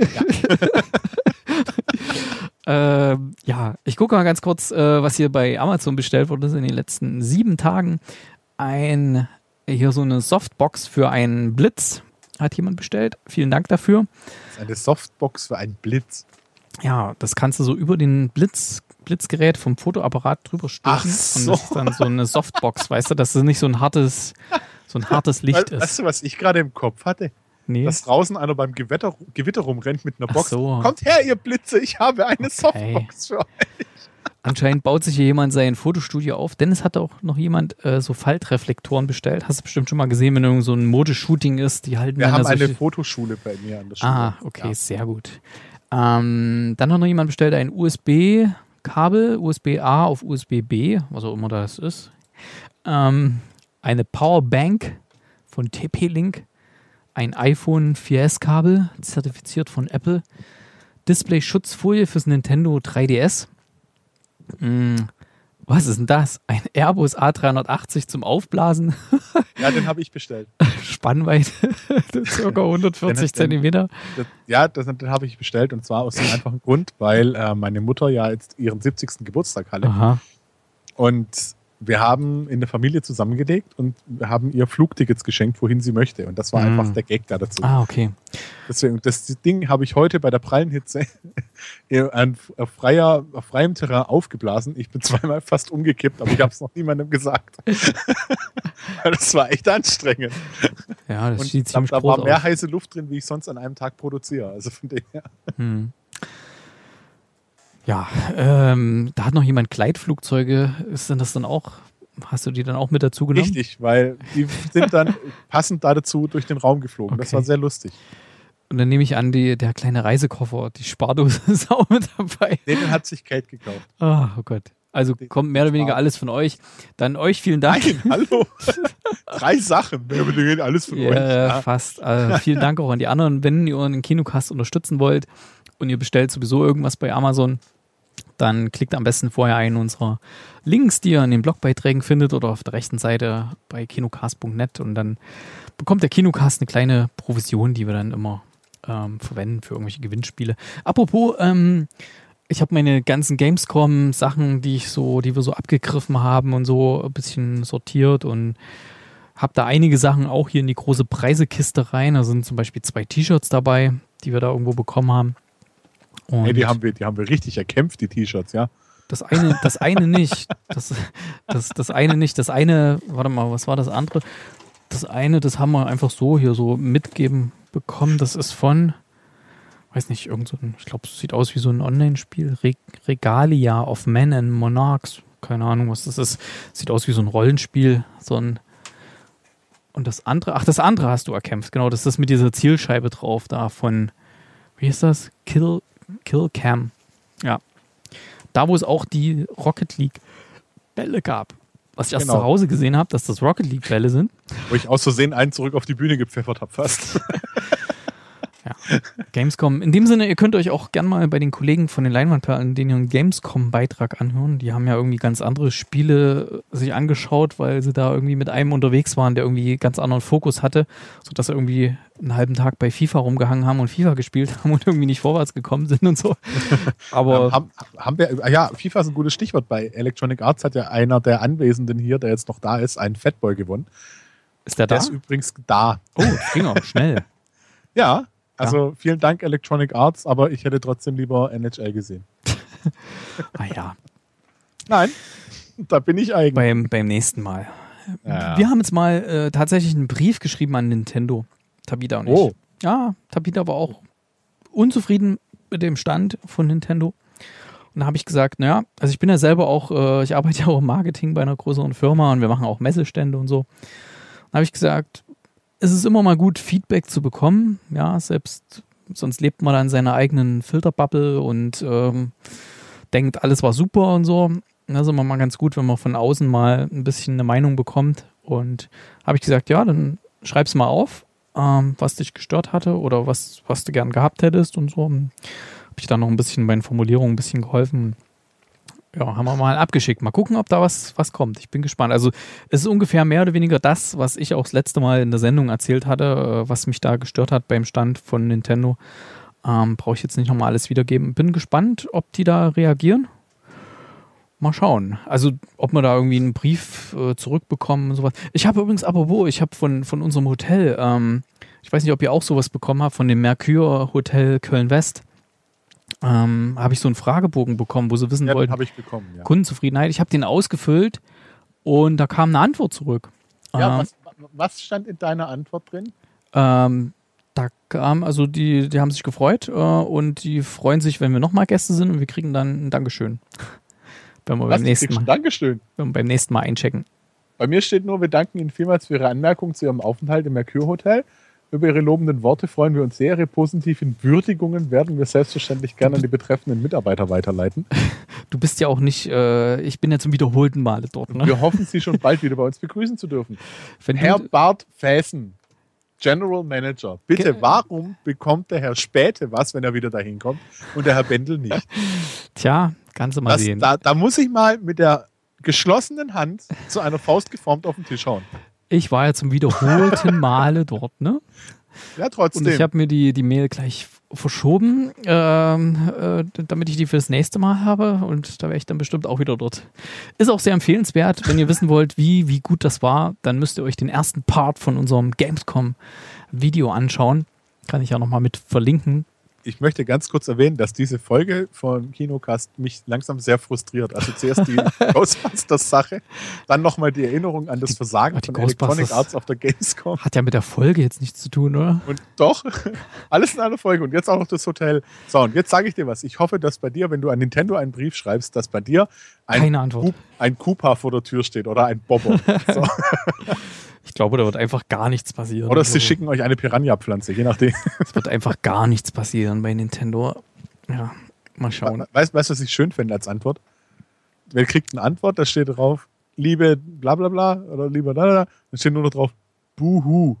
Ja, ähm, ja ich gucke mal ganz kurz, äh, was hier bei Amazon bestellt wurde in den letzten sieben Tagen. Ein, hier so eine Softbox für einen Blitz hat jemand bestellt. Vielen Dank dafür. Das ist eine Softbox für einen Blitz. Ja, das kannst du so über den Blitz, Blitzgerät vom Fotoapparat drüber stößen. Ach so. Und das ist dann so eine Softbox, weißt du, dass es nicht so ein hartes, so ein hartes Licht We- ist. Weißt du, was ich gerade im Kopf hatte? Nee. Dass draußen einer beim Gewitter, Gewitter rumrennt mit einer Ach Box. so. Kommt her, ihr Blitze, ich habe eine Okay. Softbox für euch. Anscheinend baut sich hier jemand sein Fotostudio auf. Dennis hat auch noch jemand äh, so Faltreflektoren bestellt. Hast du bestimmt schon mal gesehen, wenn irgend so ein Modeshooting ist, die halten Wir dann haben da eine solche- Fotoschule bei mir an der Schule. Ah, okay, Ja. sehr gut. Ähm, dann hat noch jemand bestellt ein U S B-Kabel, U S B-A auf U S B-B, was auch immer das ist. Ähm, eine Powerbank von T P-Link, ein iPhone vier S-Kabel, zertifiziert von Apple, Display-Schutzfolie fürs Nintendo drei D S. Hm, was ist denn das? Ein Airbus A dreihundertachtzig zum Aufblasen, Ja, den habe ich bestellt. Spannweite ca. hundertvierzig Den- den- Zentimeter. Das, ja, das, den habe ich bestellt und zwar aus dem einfachen Grund, weil äh, meine Mutter ja jetzt ihren siebzigsten Geburtstag hatte. Aha. Und wir haben in der Familie zusammengelegt und wir haben ihr Flugtickets geschenkt, wohin sie möchte. Und das war Mhm. einfach der Gag da dazu. Ah, okay. Deswegen, das Ding habe ich heute bei der prallen Hitze an, auf, freier, auf freiem Terrain aufgeblasen. Ich bin zweimal fast umgekippt, aber ich habe es noch niemandem gesagt. Das war echt anstrengend. Ja, das Und sieht da, ziemlich da groß war mehr aus. heiße Luft drin, wie ich sonst an einem Tag produziere. Also von dem her. Hm. Ja, ähm, da hat noch jemand Gleitflugzeuge. Ist denn das dann auch, hast du die dann auch mit dazu genommen? Richtig, weil die sind dann passend da dazu durch den Raum geflogen. Das Okay. war sehr lustig. Und dann nehme ich an, die, der kleine Reisekoffer, die Spardose ist auch mit dabei. Den hat sich Kate gekauft. Oh, oh Gott. Also kommt mehr oder weniger alles von euch. Dann euch vielen Dank. Nein, hallo. Drei Sachen. Mehr oder weniger alles von euch. Ja, Ja. fast. Äh, vielen Dank auch an die anderen. Wenn ihr einen Kinocast unterstützen wollt und ihr bestellt sowieso irgendwas bei Amazon, dann klickt am besten vorher einen unserer Links, die ihr in den Blogbeiträgen findet oder auf der rechten Seite bei kinocast punkt net und dann bekommt der Kinocast eine kleine Provision, die wir dann immer ähm, verwenden für irgendwelche Gewinnspiele. Apropos, ähm, ich habe meine ganzen Gamescom-Sachen, die ich so, die wir so abgegriffen haben und so ein bisschen sortiert und habe da einige Sachen auch hier in die große Preisekiste rein. Da sind zum Beispiel zwei T-Shirts dabei, die wir da irgendwo bekommen haben. Und Nee, die haben wir, die haben wir richtig erkämpft, die T-Shirts, ja. das eine, das eine nicht. Das, das, das eine nicht. Das eine, warte mal, was war das andere? Das eine, das haben wir einfach so hier so mitgeben bekommen. Das ist von, weiß nicht, irgend so ein, ich glaube, es sieht aus wie so ein Online-Spiel. Re Regalia of Men and Monarchs. Keine Ahnung, was das ist. Sieht aus wie so ein Rollenspiel. So ein Und das andere, ach, das andere hast du erkämpft. Genau, das ist mit dieser Zielscheibe drauf da von, wie ist das? Kill, Kill Cam. Ja. Da, wo es auch die Rocket League Bälle gab. was ich erst Genau. zu Hause gesehen habe, dass das Rocket League Bälle sind. Wo ich aus Versehen einen zurück auf die Bühne gepfeffert habe fast. Ja. Gamescom. In dem Sinne, ihr könnt euch auch gern mal bei den Kollegen von den Leinwandperlen den ihren Gamescom-Beitrag anhören. Die haben ja irgendwie ganz andere Spiele sich angeschaut, weil sie da irgendwie mit einem unterwegs waren, der irgendwie ganz anderen Fokus hatte, sodass sie irgendwie einen halben Tag bei FIFA rumgehangen haben und FIFA gespielt haben und irgendwie nicht vorwärts gekommen sind und so. Aber Ähm, haben, haben wir, ja, FIFA ist ein gutes Stichwort. Bei Electronic Arts hat ja einer der Anwesenden hier, der jetzt noch da ist, einen Fatboy gewonnen. ist der da? Der ist übrigens da. Oh, ging auch schnell. Ja, also vielen Dank Electronic Arts, aber ich hätte trotzdem lieber N H L gesehen. Ah ja, Nein, da bin ich eigen. beim, beim nächsten Mal. Ja. Wir haben jetzt mal äh, tatsächlich einen Brief geschrieben an Nintendo. Tabita und ich. Oh. Ja, Tabita war auch unzufrieden mit dem Stand von Nintendo. Und da habe ich gesagt, naja, also ich bin ja selber auch, äh, ich arbeite ja auch im Marketing bei einer größeren Firma und wir machen auch Messestände und so. Da habe ich gesagt, es ist immer mal gut, Feedback zu bekommen. Ja, selbst, sonst lebt man da in seiner eigenen Filterbubble und ähm, denkt, alles war super und so. Das ist immer mal ganz gut, wenn man von außen mal ein bisschen eine Meinung bekommt. Und habe ich gesagt, ja, dann schreib's mal auf, ähm, was dich gestört hatte oder was, was du gern gehabt hättest und so. Habe ich dann noch ein bisschen bei den Formulierungen ein bisschen geholfen. Ja, haben wir mal abgeschickt. Mal gucken, ob da was, was kommt. Ich bin gespannt. Also es ist ungefähr mehr oder weniger das, was ich auch das letzte Mal in der Sendung erzählt hatte, was mich da gestört hat beim Stand von Nintendo. Ähm, brauche ich jetzt nicht nochmal alles wiedergeben. Bin gespannt, ob die da reagieren. Mal schauen. Also ob wir da irgendwie einen Brief äh, zurückbekommen und sowas. Ich habe übrigens, apropos, ich habe von, von unserem Hotel, ähm, ich weiß nicht, ob ihr auch sowas bekommen habt, von dem Mercure Hotel Köln-West. Ähm, habe ich so einen Fragebogen bekommen, wo sie wissen Ja, wollten, habe ich bekommen, ja. Kundenzufriedenheit. Ich habe den ausgefüllt und da kam eine Antwort zurück. Ja, ähm, was, was stand in deiner Antwort drin? ähm, da kam, also die, die haben sich gefreut äh, und die freuen sich, wenn wir nochmal Gäste sind und wir kriegen dann ein Dankeschön. Wenn wir, Was, beim du nächsten kriegst ein Mal, Dankeschön. wenn wir beim nächsten Mal einchecken. Bei mir steht nur, wir danken Ihnen vielmals für Ihre Anmerkung zu Ihrem Aufenthalt im Mercure Hotel. Über Ihre lobenden Worte freuen wir uns sehr. Ihre positiven Würdigungen werden wir selbstverständlich gerne an die betreffenden Mitarbeiter weiterleiten. Du bist ja auch nicht, äh, ich bin ja zum wiederholten Male dort. Ne? Wir hoffen, Sie schon bald wieder bei uns begrüßen zu dürfen. Wenn Herr du, Bart Fäßen, General Manager, bitte, Ge- warum bekommt der Herr Späte was, wenn er wieder dahin kommt und der Herr Bendel nicht? tja, kannst du mal Das, sehen. da, da muss ich mal mit der geschlossenen Hand zu einer Faust geformt auf den Tisch hauen. Ich war ja zum wiederholten Male dort, ne? Ja, Und trotzdem. ich habe mir die, die Mail gleich verschoben, ähm, äh, damit ich die fürs nächste Mal habe. Und da wäre ich dann bestimmt auch wieder dort. Ist auch sehr empfehlenswert. Wenn ihr wissen wollt, wie, wie gut das war, dann müsst ihr euch den ersten Part von unserem Gamescom-Video anschauen. Kann ich ja nochmal mit verlinken. Ich möchte ganz kurz erwähnen, dass diese Folge von Kinocast mich langsam sehr frustriert. Also zuerst die Ghostbusters-Sache, dann nochmal die Erinnerung an das Versagen Ach, die von Electronic Ghostbusters- Arts auf der Gamescom. Hat ja mit der Folge jetzt nichts zu tun, oder? Und doch, alles in einer Folge. Und jetzt auch noch das Hotel. So, und jetzt sage ich dir was. Ich hoffe, dass bei dir, wenn du an Nintendo einen Brief schreibst, dass bei dir ein, Keine Antwort. Kup- ein Koopa vor der Tür steht oder ein Bobber. So. Ich glaube, da wird einfach gar nichts passieren. Oder sie Also, schicken euch eine Piranha-Pflanze, je nachdem. Es wird einfach gar nichts passieren bei Nintendo. Ja, mal schauen. Weißt du, was ich schön finde als Antwort? Wer kriegt eine Antwort, da steht drauf, liebe bla bla bla oder lieber da, da, da. Dann steht nur noch drauf, buhu.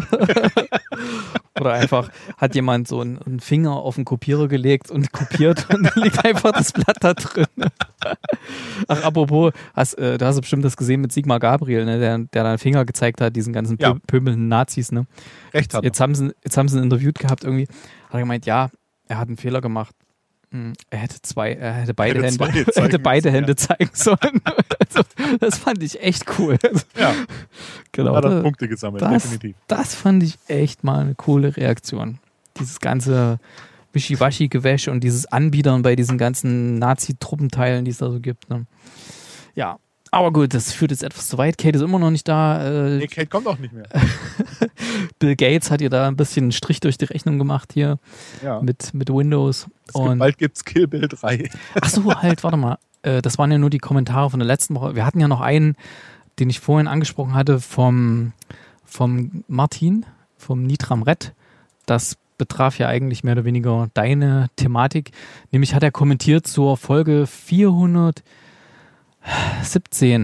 Oder einfach hat jemand so einen, einen Finger auf den Kopierer gelegt und kopiert und dann liegt einfach das Blatt da drin. Ach, apropos, hast, äh, du hast bestimmt das gesehen mit Sigmar Gabriel, ne, der, der da einen Finger gezeigt hat, diesen ganzen Ja. pö pöbelnden Nazis. Ne? Recht hat er. Jetzt haben sie, jetzt haben sie ihn interviewt gehabt irgendwie. Hat er gemeint, ja, er hat einen Fehler gemacht. Hm, Er hätte zwei, er hätte beide Hätte Hände, zwei hätte zeigen beide müssen, Hände ja. zeigen sollen. Also, das fand ich echt cool. Ja, Genau. hat er da- Punkte gesammelt, das, definitiv. das fand ich echt mal eine coole Reaktion. Dieses ganze Wischiwaschi-Gewäsch und dieses Anbiedern bei diesen ganzen Nazi-Truppenteilen, die es da so gibt. Ne? Ja, aber gut, das führt jetzt etwas zu weit. Kate ist immer noch nicht da. Äh, Nee, Kate kommt auch nicht mehr. Bill Gates hat ihr da ein bisschen einen Strich durch die Rechnung gemacht hier Ja. mit, mit Windows. Es gibt, Und bald gibt's Kill Bill drei. ach so, halt, warte mal. Äh, das waren ja nur die Kommentare von der letzten Woche. Wir hatten ja noch einen, den ich vorhin angesprochen hatte, vom, vom Martin, vom Nitram Red. Das betraf ja eigentlich mehr oder weniger deine Thematik. Nämlich hat er kommentiert zur Folge vierhundertsiebzehn.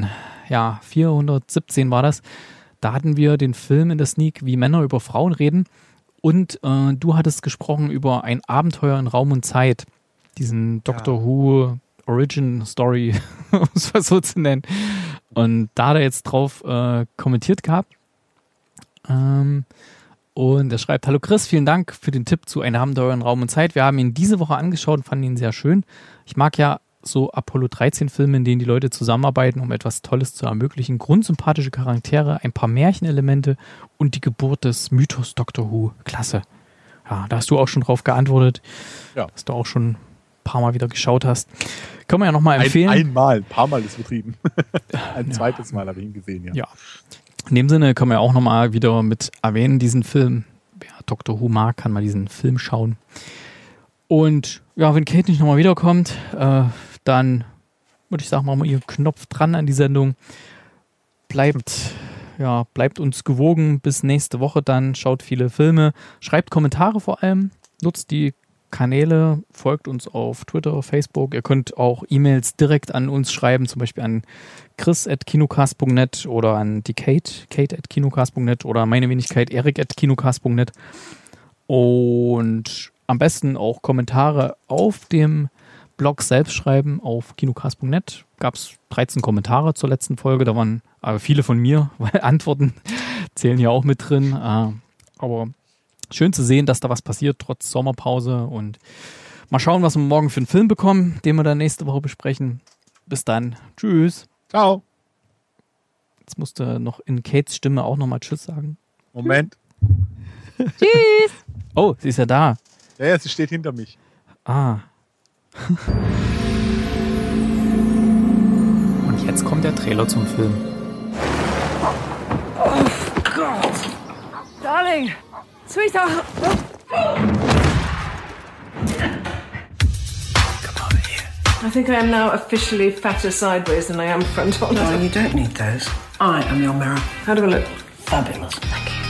ja, vierhundertsiebzehn war das. Da hatten wir den Film in der Sneak, wie Männer über Frauen reden. Und äh, du hattest gesprochen über ein Abenteuer in Raum und Zeit. Diesen Doctor ja. Who Origin Story, um es mal so zu nennen. Und da hat er jetzt drauf äh, kommentiert gehabt. Ähm, und er schreibt: Hallo Chris, vielen Dank für den Tipp zu Ein Abenteuer in Raum und Zeit. Wir haben ihn diese Woche angeschaut und fanden ihn sehr schön. Ich mag ja so Apollo dreizehn Filme, in denen die Leute zusammenarbeiten, um etwas Tolles zu ermöglichen. Grundsympathische Charaktere, ein paar Märchenelemente und die Geburt des Mythos Doctor Who. Klasse. Ja, da hast du auch schon drauf geantwortet, ja. dass du auch schon ein paar Mal wieder geschaut hast. Können wir ja nochmal empfehlen. Ein, einmal, ein paar Mal ist betrieben. ein ja. zweites Mal habe ich ihn gesehen, ja. ja. In dem Sinne können wir auch nochmal wieder mit erwähnen, diesen Film. Wer Doctor Who mag, kann mal diesen Film schauen. Und ja, wenn Kate nicht nochmal wiederkommt, äh, dann würde ich sagen, machen wir ihren Knopf dran an die Sendung. Bleibt, ja, bleibt uns gewogen bis nächste Woche dann. Schaut viele Filme, schreibt Kommentare vor allem, nutzt die Kanäle, folgt uns auf Twitter, Facebook. Ihr könnt auch E-Mails direkt an uns schreiben, zum Beispiel an chris at kinocast punkt net oder an die Kate, kate at kinocast punkt net oder meine Wenigkeit erik at kinocast punkt net. Und am besten auch Kommentare auf dem Blog selbst schreiben auf kinocast punkt net. Gab es dreizehn Kommentare zur letzten Folge, da waren aber viele von mir, weil Antworten zählen ja auch mit drin. Aber schön zu sehen, dass da was passiert, trotz Sommerpause. Und mal schauen, was wir morgen für einen Film bekommen, den wir dann nächste Woche besprechen. Bis dann. Tschüss. Ciao. Jetzt musste noch in Kates Stimme auch nochmal Tschüss sagen. Moment. Tschüss. Oh, sie ist ja da. Ja, ja, sie steht hinter mich. Ah. Und jetzt kommt der Trailer zum Film. Oh Gott. Darling. Sweetheart. I think I am now officially fatter sideways than I am front on. No, you don't need those. I am your mirror. How do I look? Fabulous. Thank you.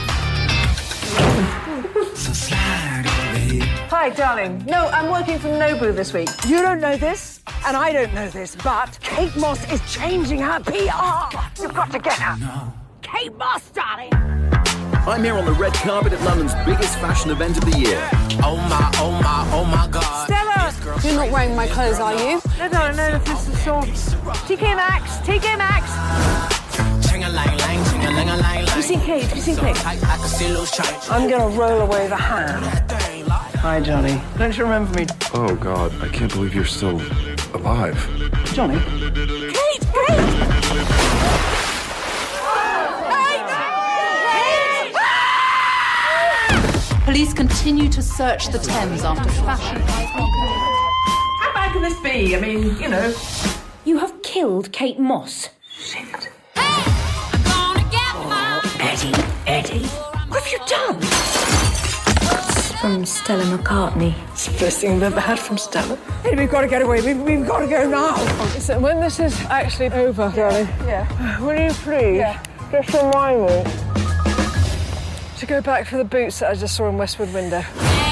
Hi, darling. No, I'm working from Nobu this week. You don't know this, and I don't know this, but Kate Moss is changing her P R. You've got to get her. No. Kate Moss, darling. I'm here on the red carpet at London's biggest fashion event of the year. Oh my, oh my, oh my God. Stella! You're not wearing my clothes, are you? No, no, no, this is so... T K Maxx, T K Maxx. Have you seen Kate? Have you seen Kate? I'm gonna roll away the hand. Hi, Johnny. Don't you remember me? Oh, God, I can't believe you're still alive. Johnny? Kate! Kate! Police continue to search the Thames after fashion icon. How bad can this be? I mean, you know. You have killed Kate Moss. Shit. Hey, I'm gonna get oh, Eddie, Eddie. What have you done? It's from Stella McCartney. It's the first thing I've ever had from Stella. Hey, we've got to get away. We've, we've got to go now. Listen, when this is actually over, darling, yeah. will you please yeah. just remind me to go back for the boots that I just saw in Westwood Window.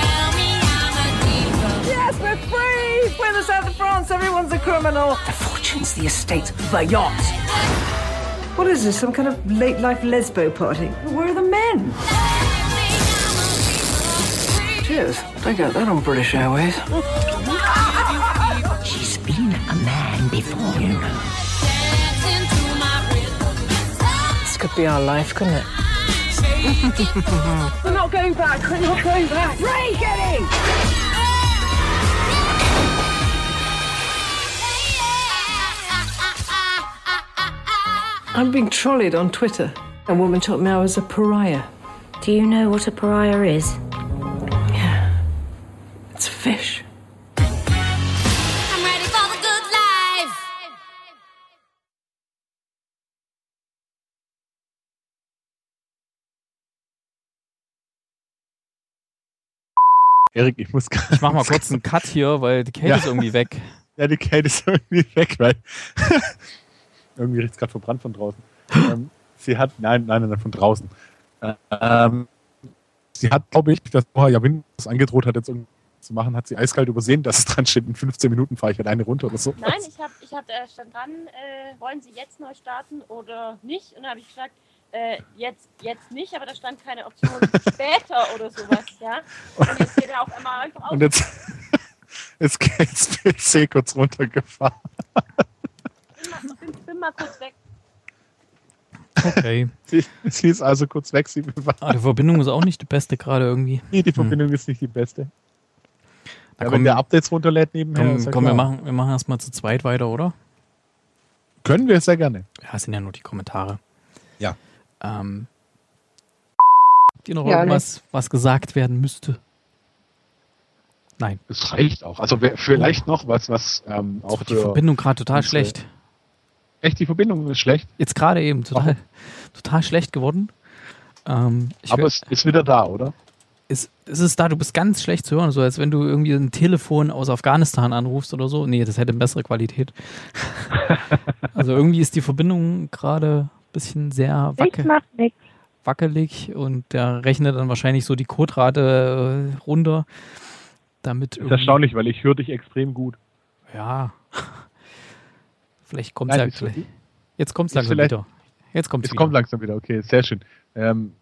Yes, we're free! We're in the south of France, everyone's a criminal. The fortunes, the estates, the yacht. What is this, some kind of late-life lesbo party? Where are the men? Cheers. Don't get that on British Airways. She's been a man before, you know. This could be our life, couldn't it? We're not going back. We're not going back. Ray, get in! I'm being trolleyed on Twitter. A woman told me I was a pariah. Do you know what a pariah is? Yeah. It's a fish. I'm ready for the good life. Erik, ich muss gerade... Ich mach mal kurz einen Cut hier, weil die Kate ja. ist irgendwie weg. Ja, die Kate ist irgendwie weg, weil... irgendwie riecht es gerade verbrannt von draußen. ähm, sie hat... Nein, nein, nein, von draußen. Ähm, sie hat, glaube ich, dass vorher ja Windows angedroht hat, jetzt irgendwie zu machen, hat sie eiskalt übersehen, dass es dran steht, in fünfzehn Minuten fahre ich alleine runter oder so. Nein, ich habe, ich hab, da stand dran, äh, wollen Sie jetzt neu starten oder nicht? Und da habe ich gesagt, äh, jetzt, jetzt nicht, aber da stand keine Option später oder sowas, ja. Und jetzt geht er auf einmal einfach auf. Und jetzt, jetzt geht das P C kurz runtergefahren. Bin mal, bin, bin mal kurz weg. Okay. Sie, sie ist also kurz weg. Sie ah, die Verbindung ist auch nicht die beste gerade irgendwie. Nee, die Verbindung hm. ist nicht die beste. Da ja, komm, wenn der Updates runterlädt nebenher. Komm, ist ja komm wir, klar. machen, wir machen erstmal zu zweit weiter, oder? Können wir sehr gerne. Ja, es sind ja nur die Kommentare. Ja. Ähm, dir noch Ja, irgendwas, was gesagt werden müsste? Nein. Es reicht auch. Also wer, vielleicht noch was, was ähm, auch Die für Verbindung gerade total unsere- schlecht. Echt, die Verbindung ist schlecht. Jetzt gerade eben total, total schlecht geworden. Ähm, ich Aber will- es ist wieder da, oder? es, es ist da, du bist ganz schlecht zu hören, so als wenn du irgendwie ein Telefon aus Afghanistan anrufst oder so. Nee, das hätte eine bessere Qualität. Also irgendwie ist die Verbindung gerade ein bisschen sehr Ich wacke, mach nix. wackelig und der rechnet dann wahrscheinlich so die Coderate äh, runter, damit Das ist irgendwie- erstaunlich, weil ich höre dich extrem gut. Ja. Vielleicht kommt Nein, ja ist- gleich. Jetzt kommt es ist langsam vielleicht- wieder. Jetzt kommt es Jetzt wieder. kommt langsam wieder, okay, sehr schön. Ähm,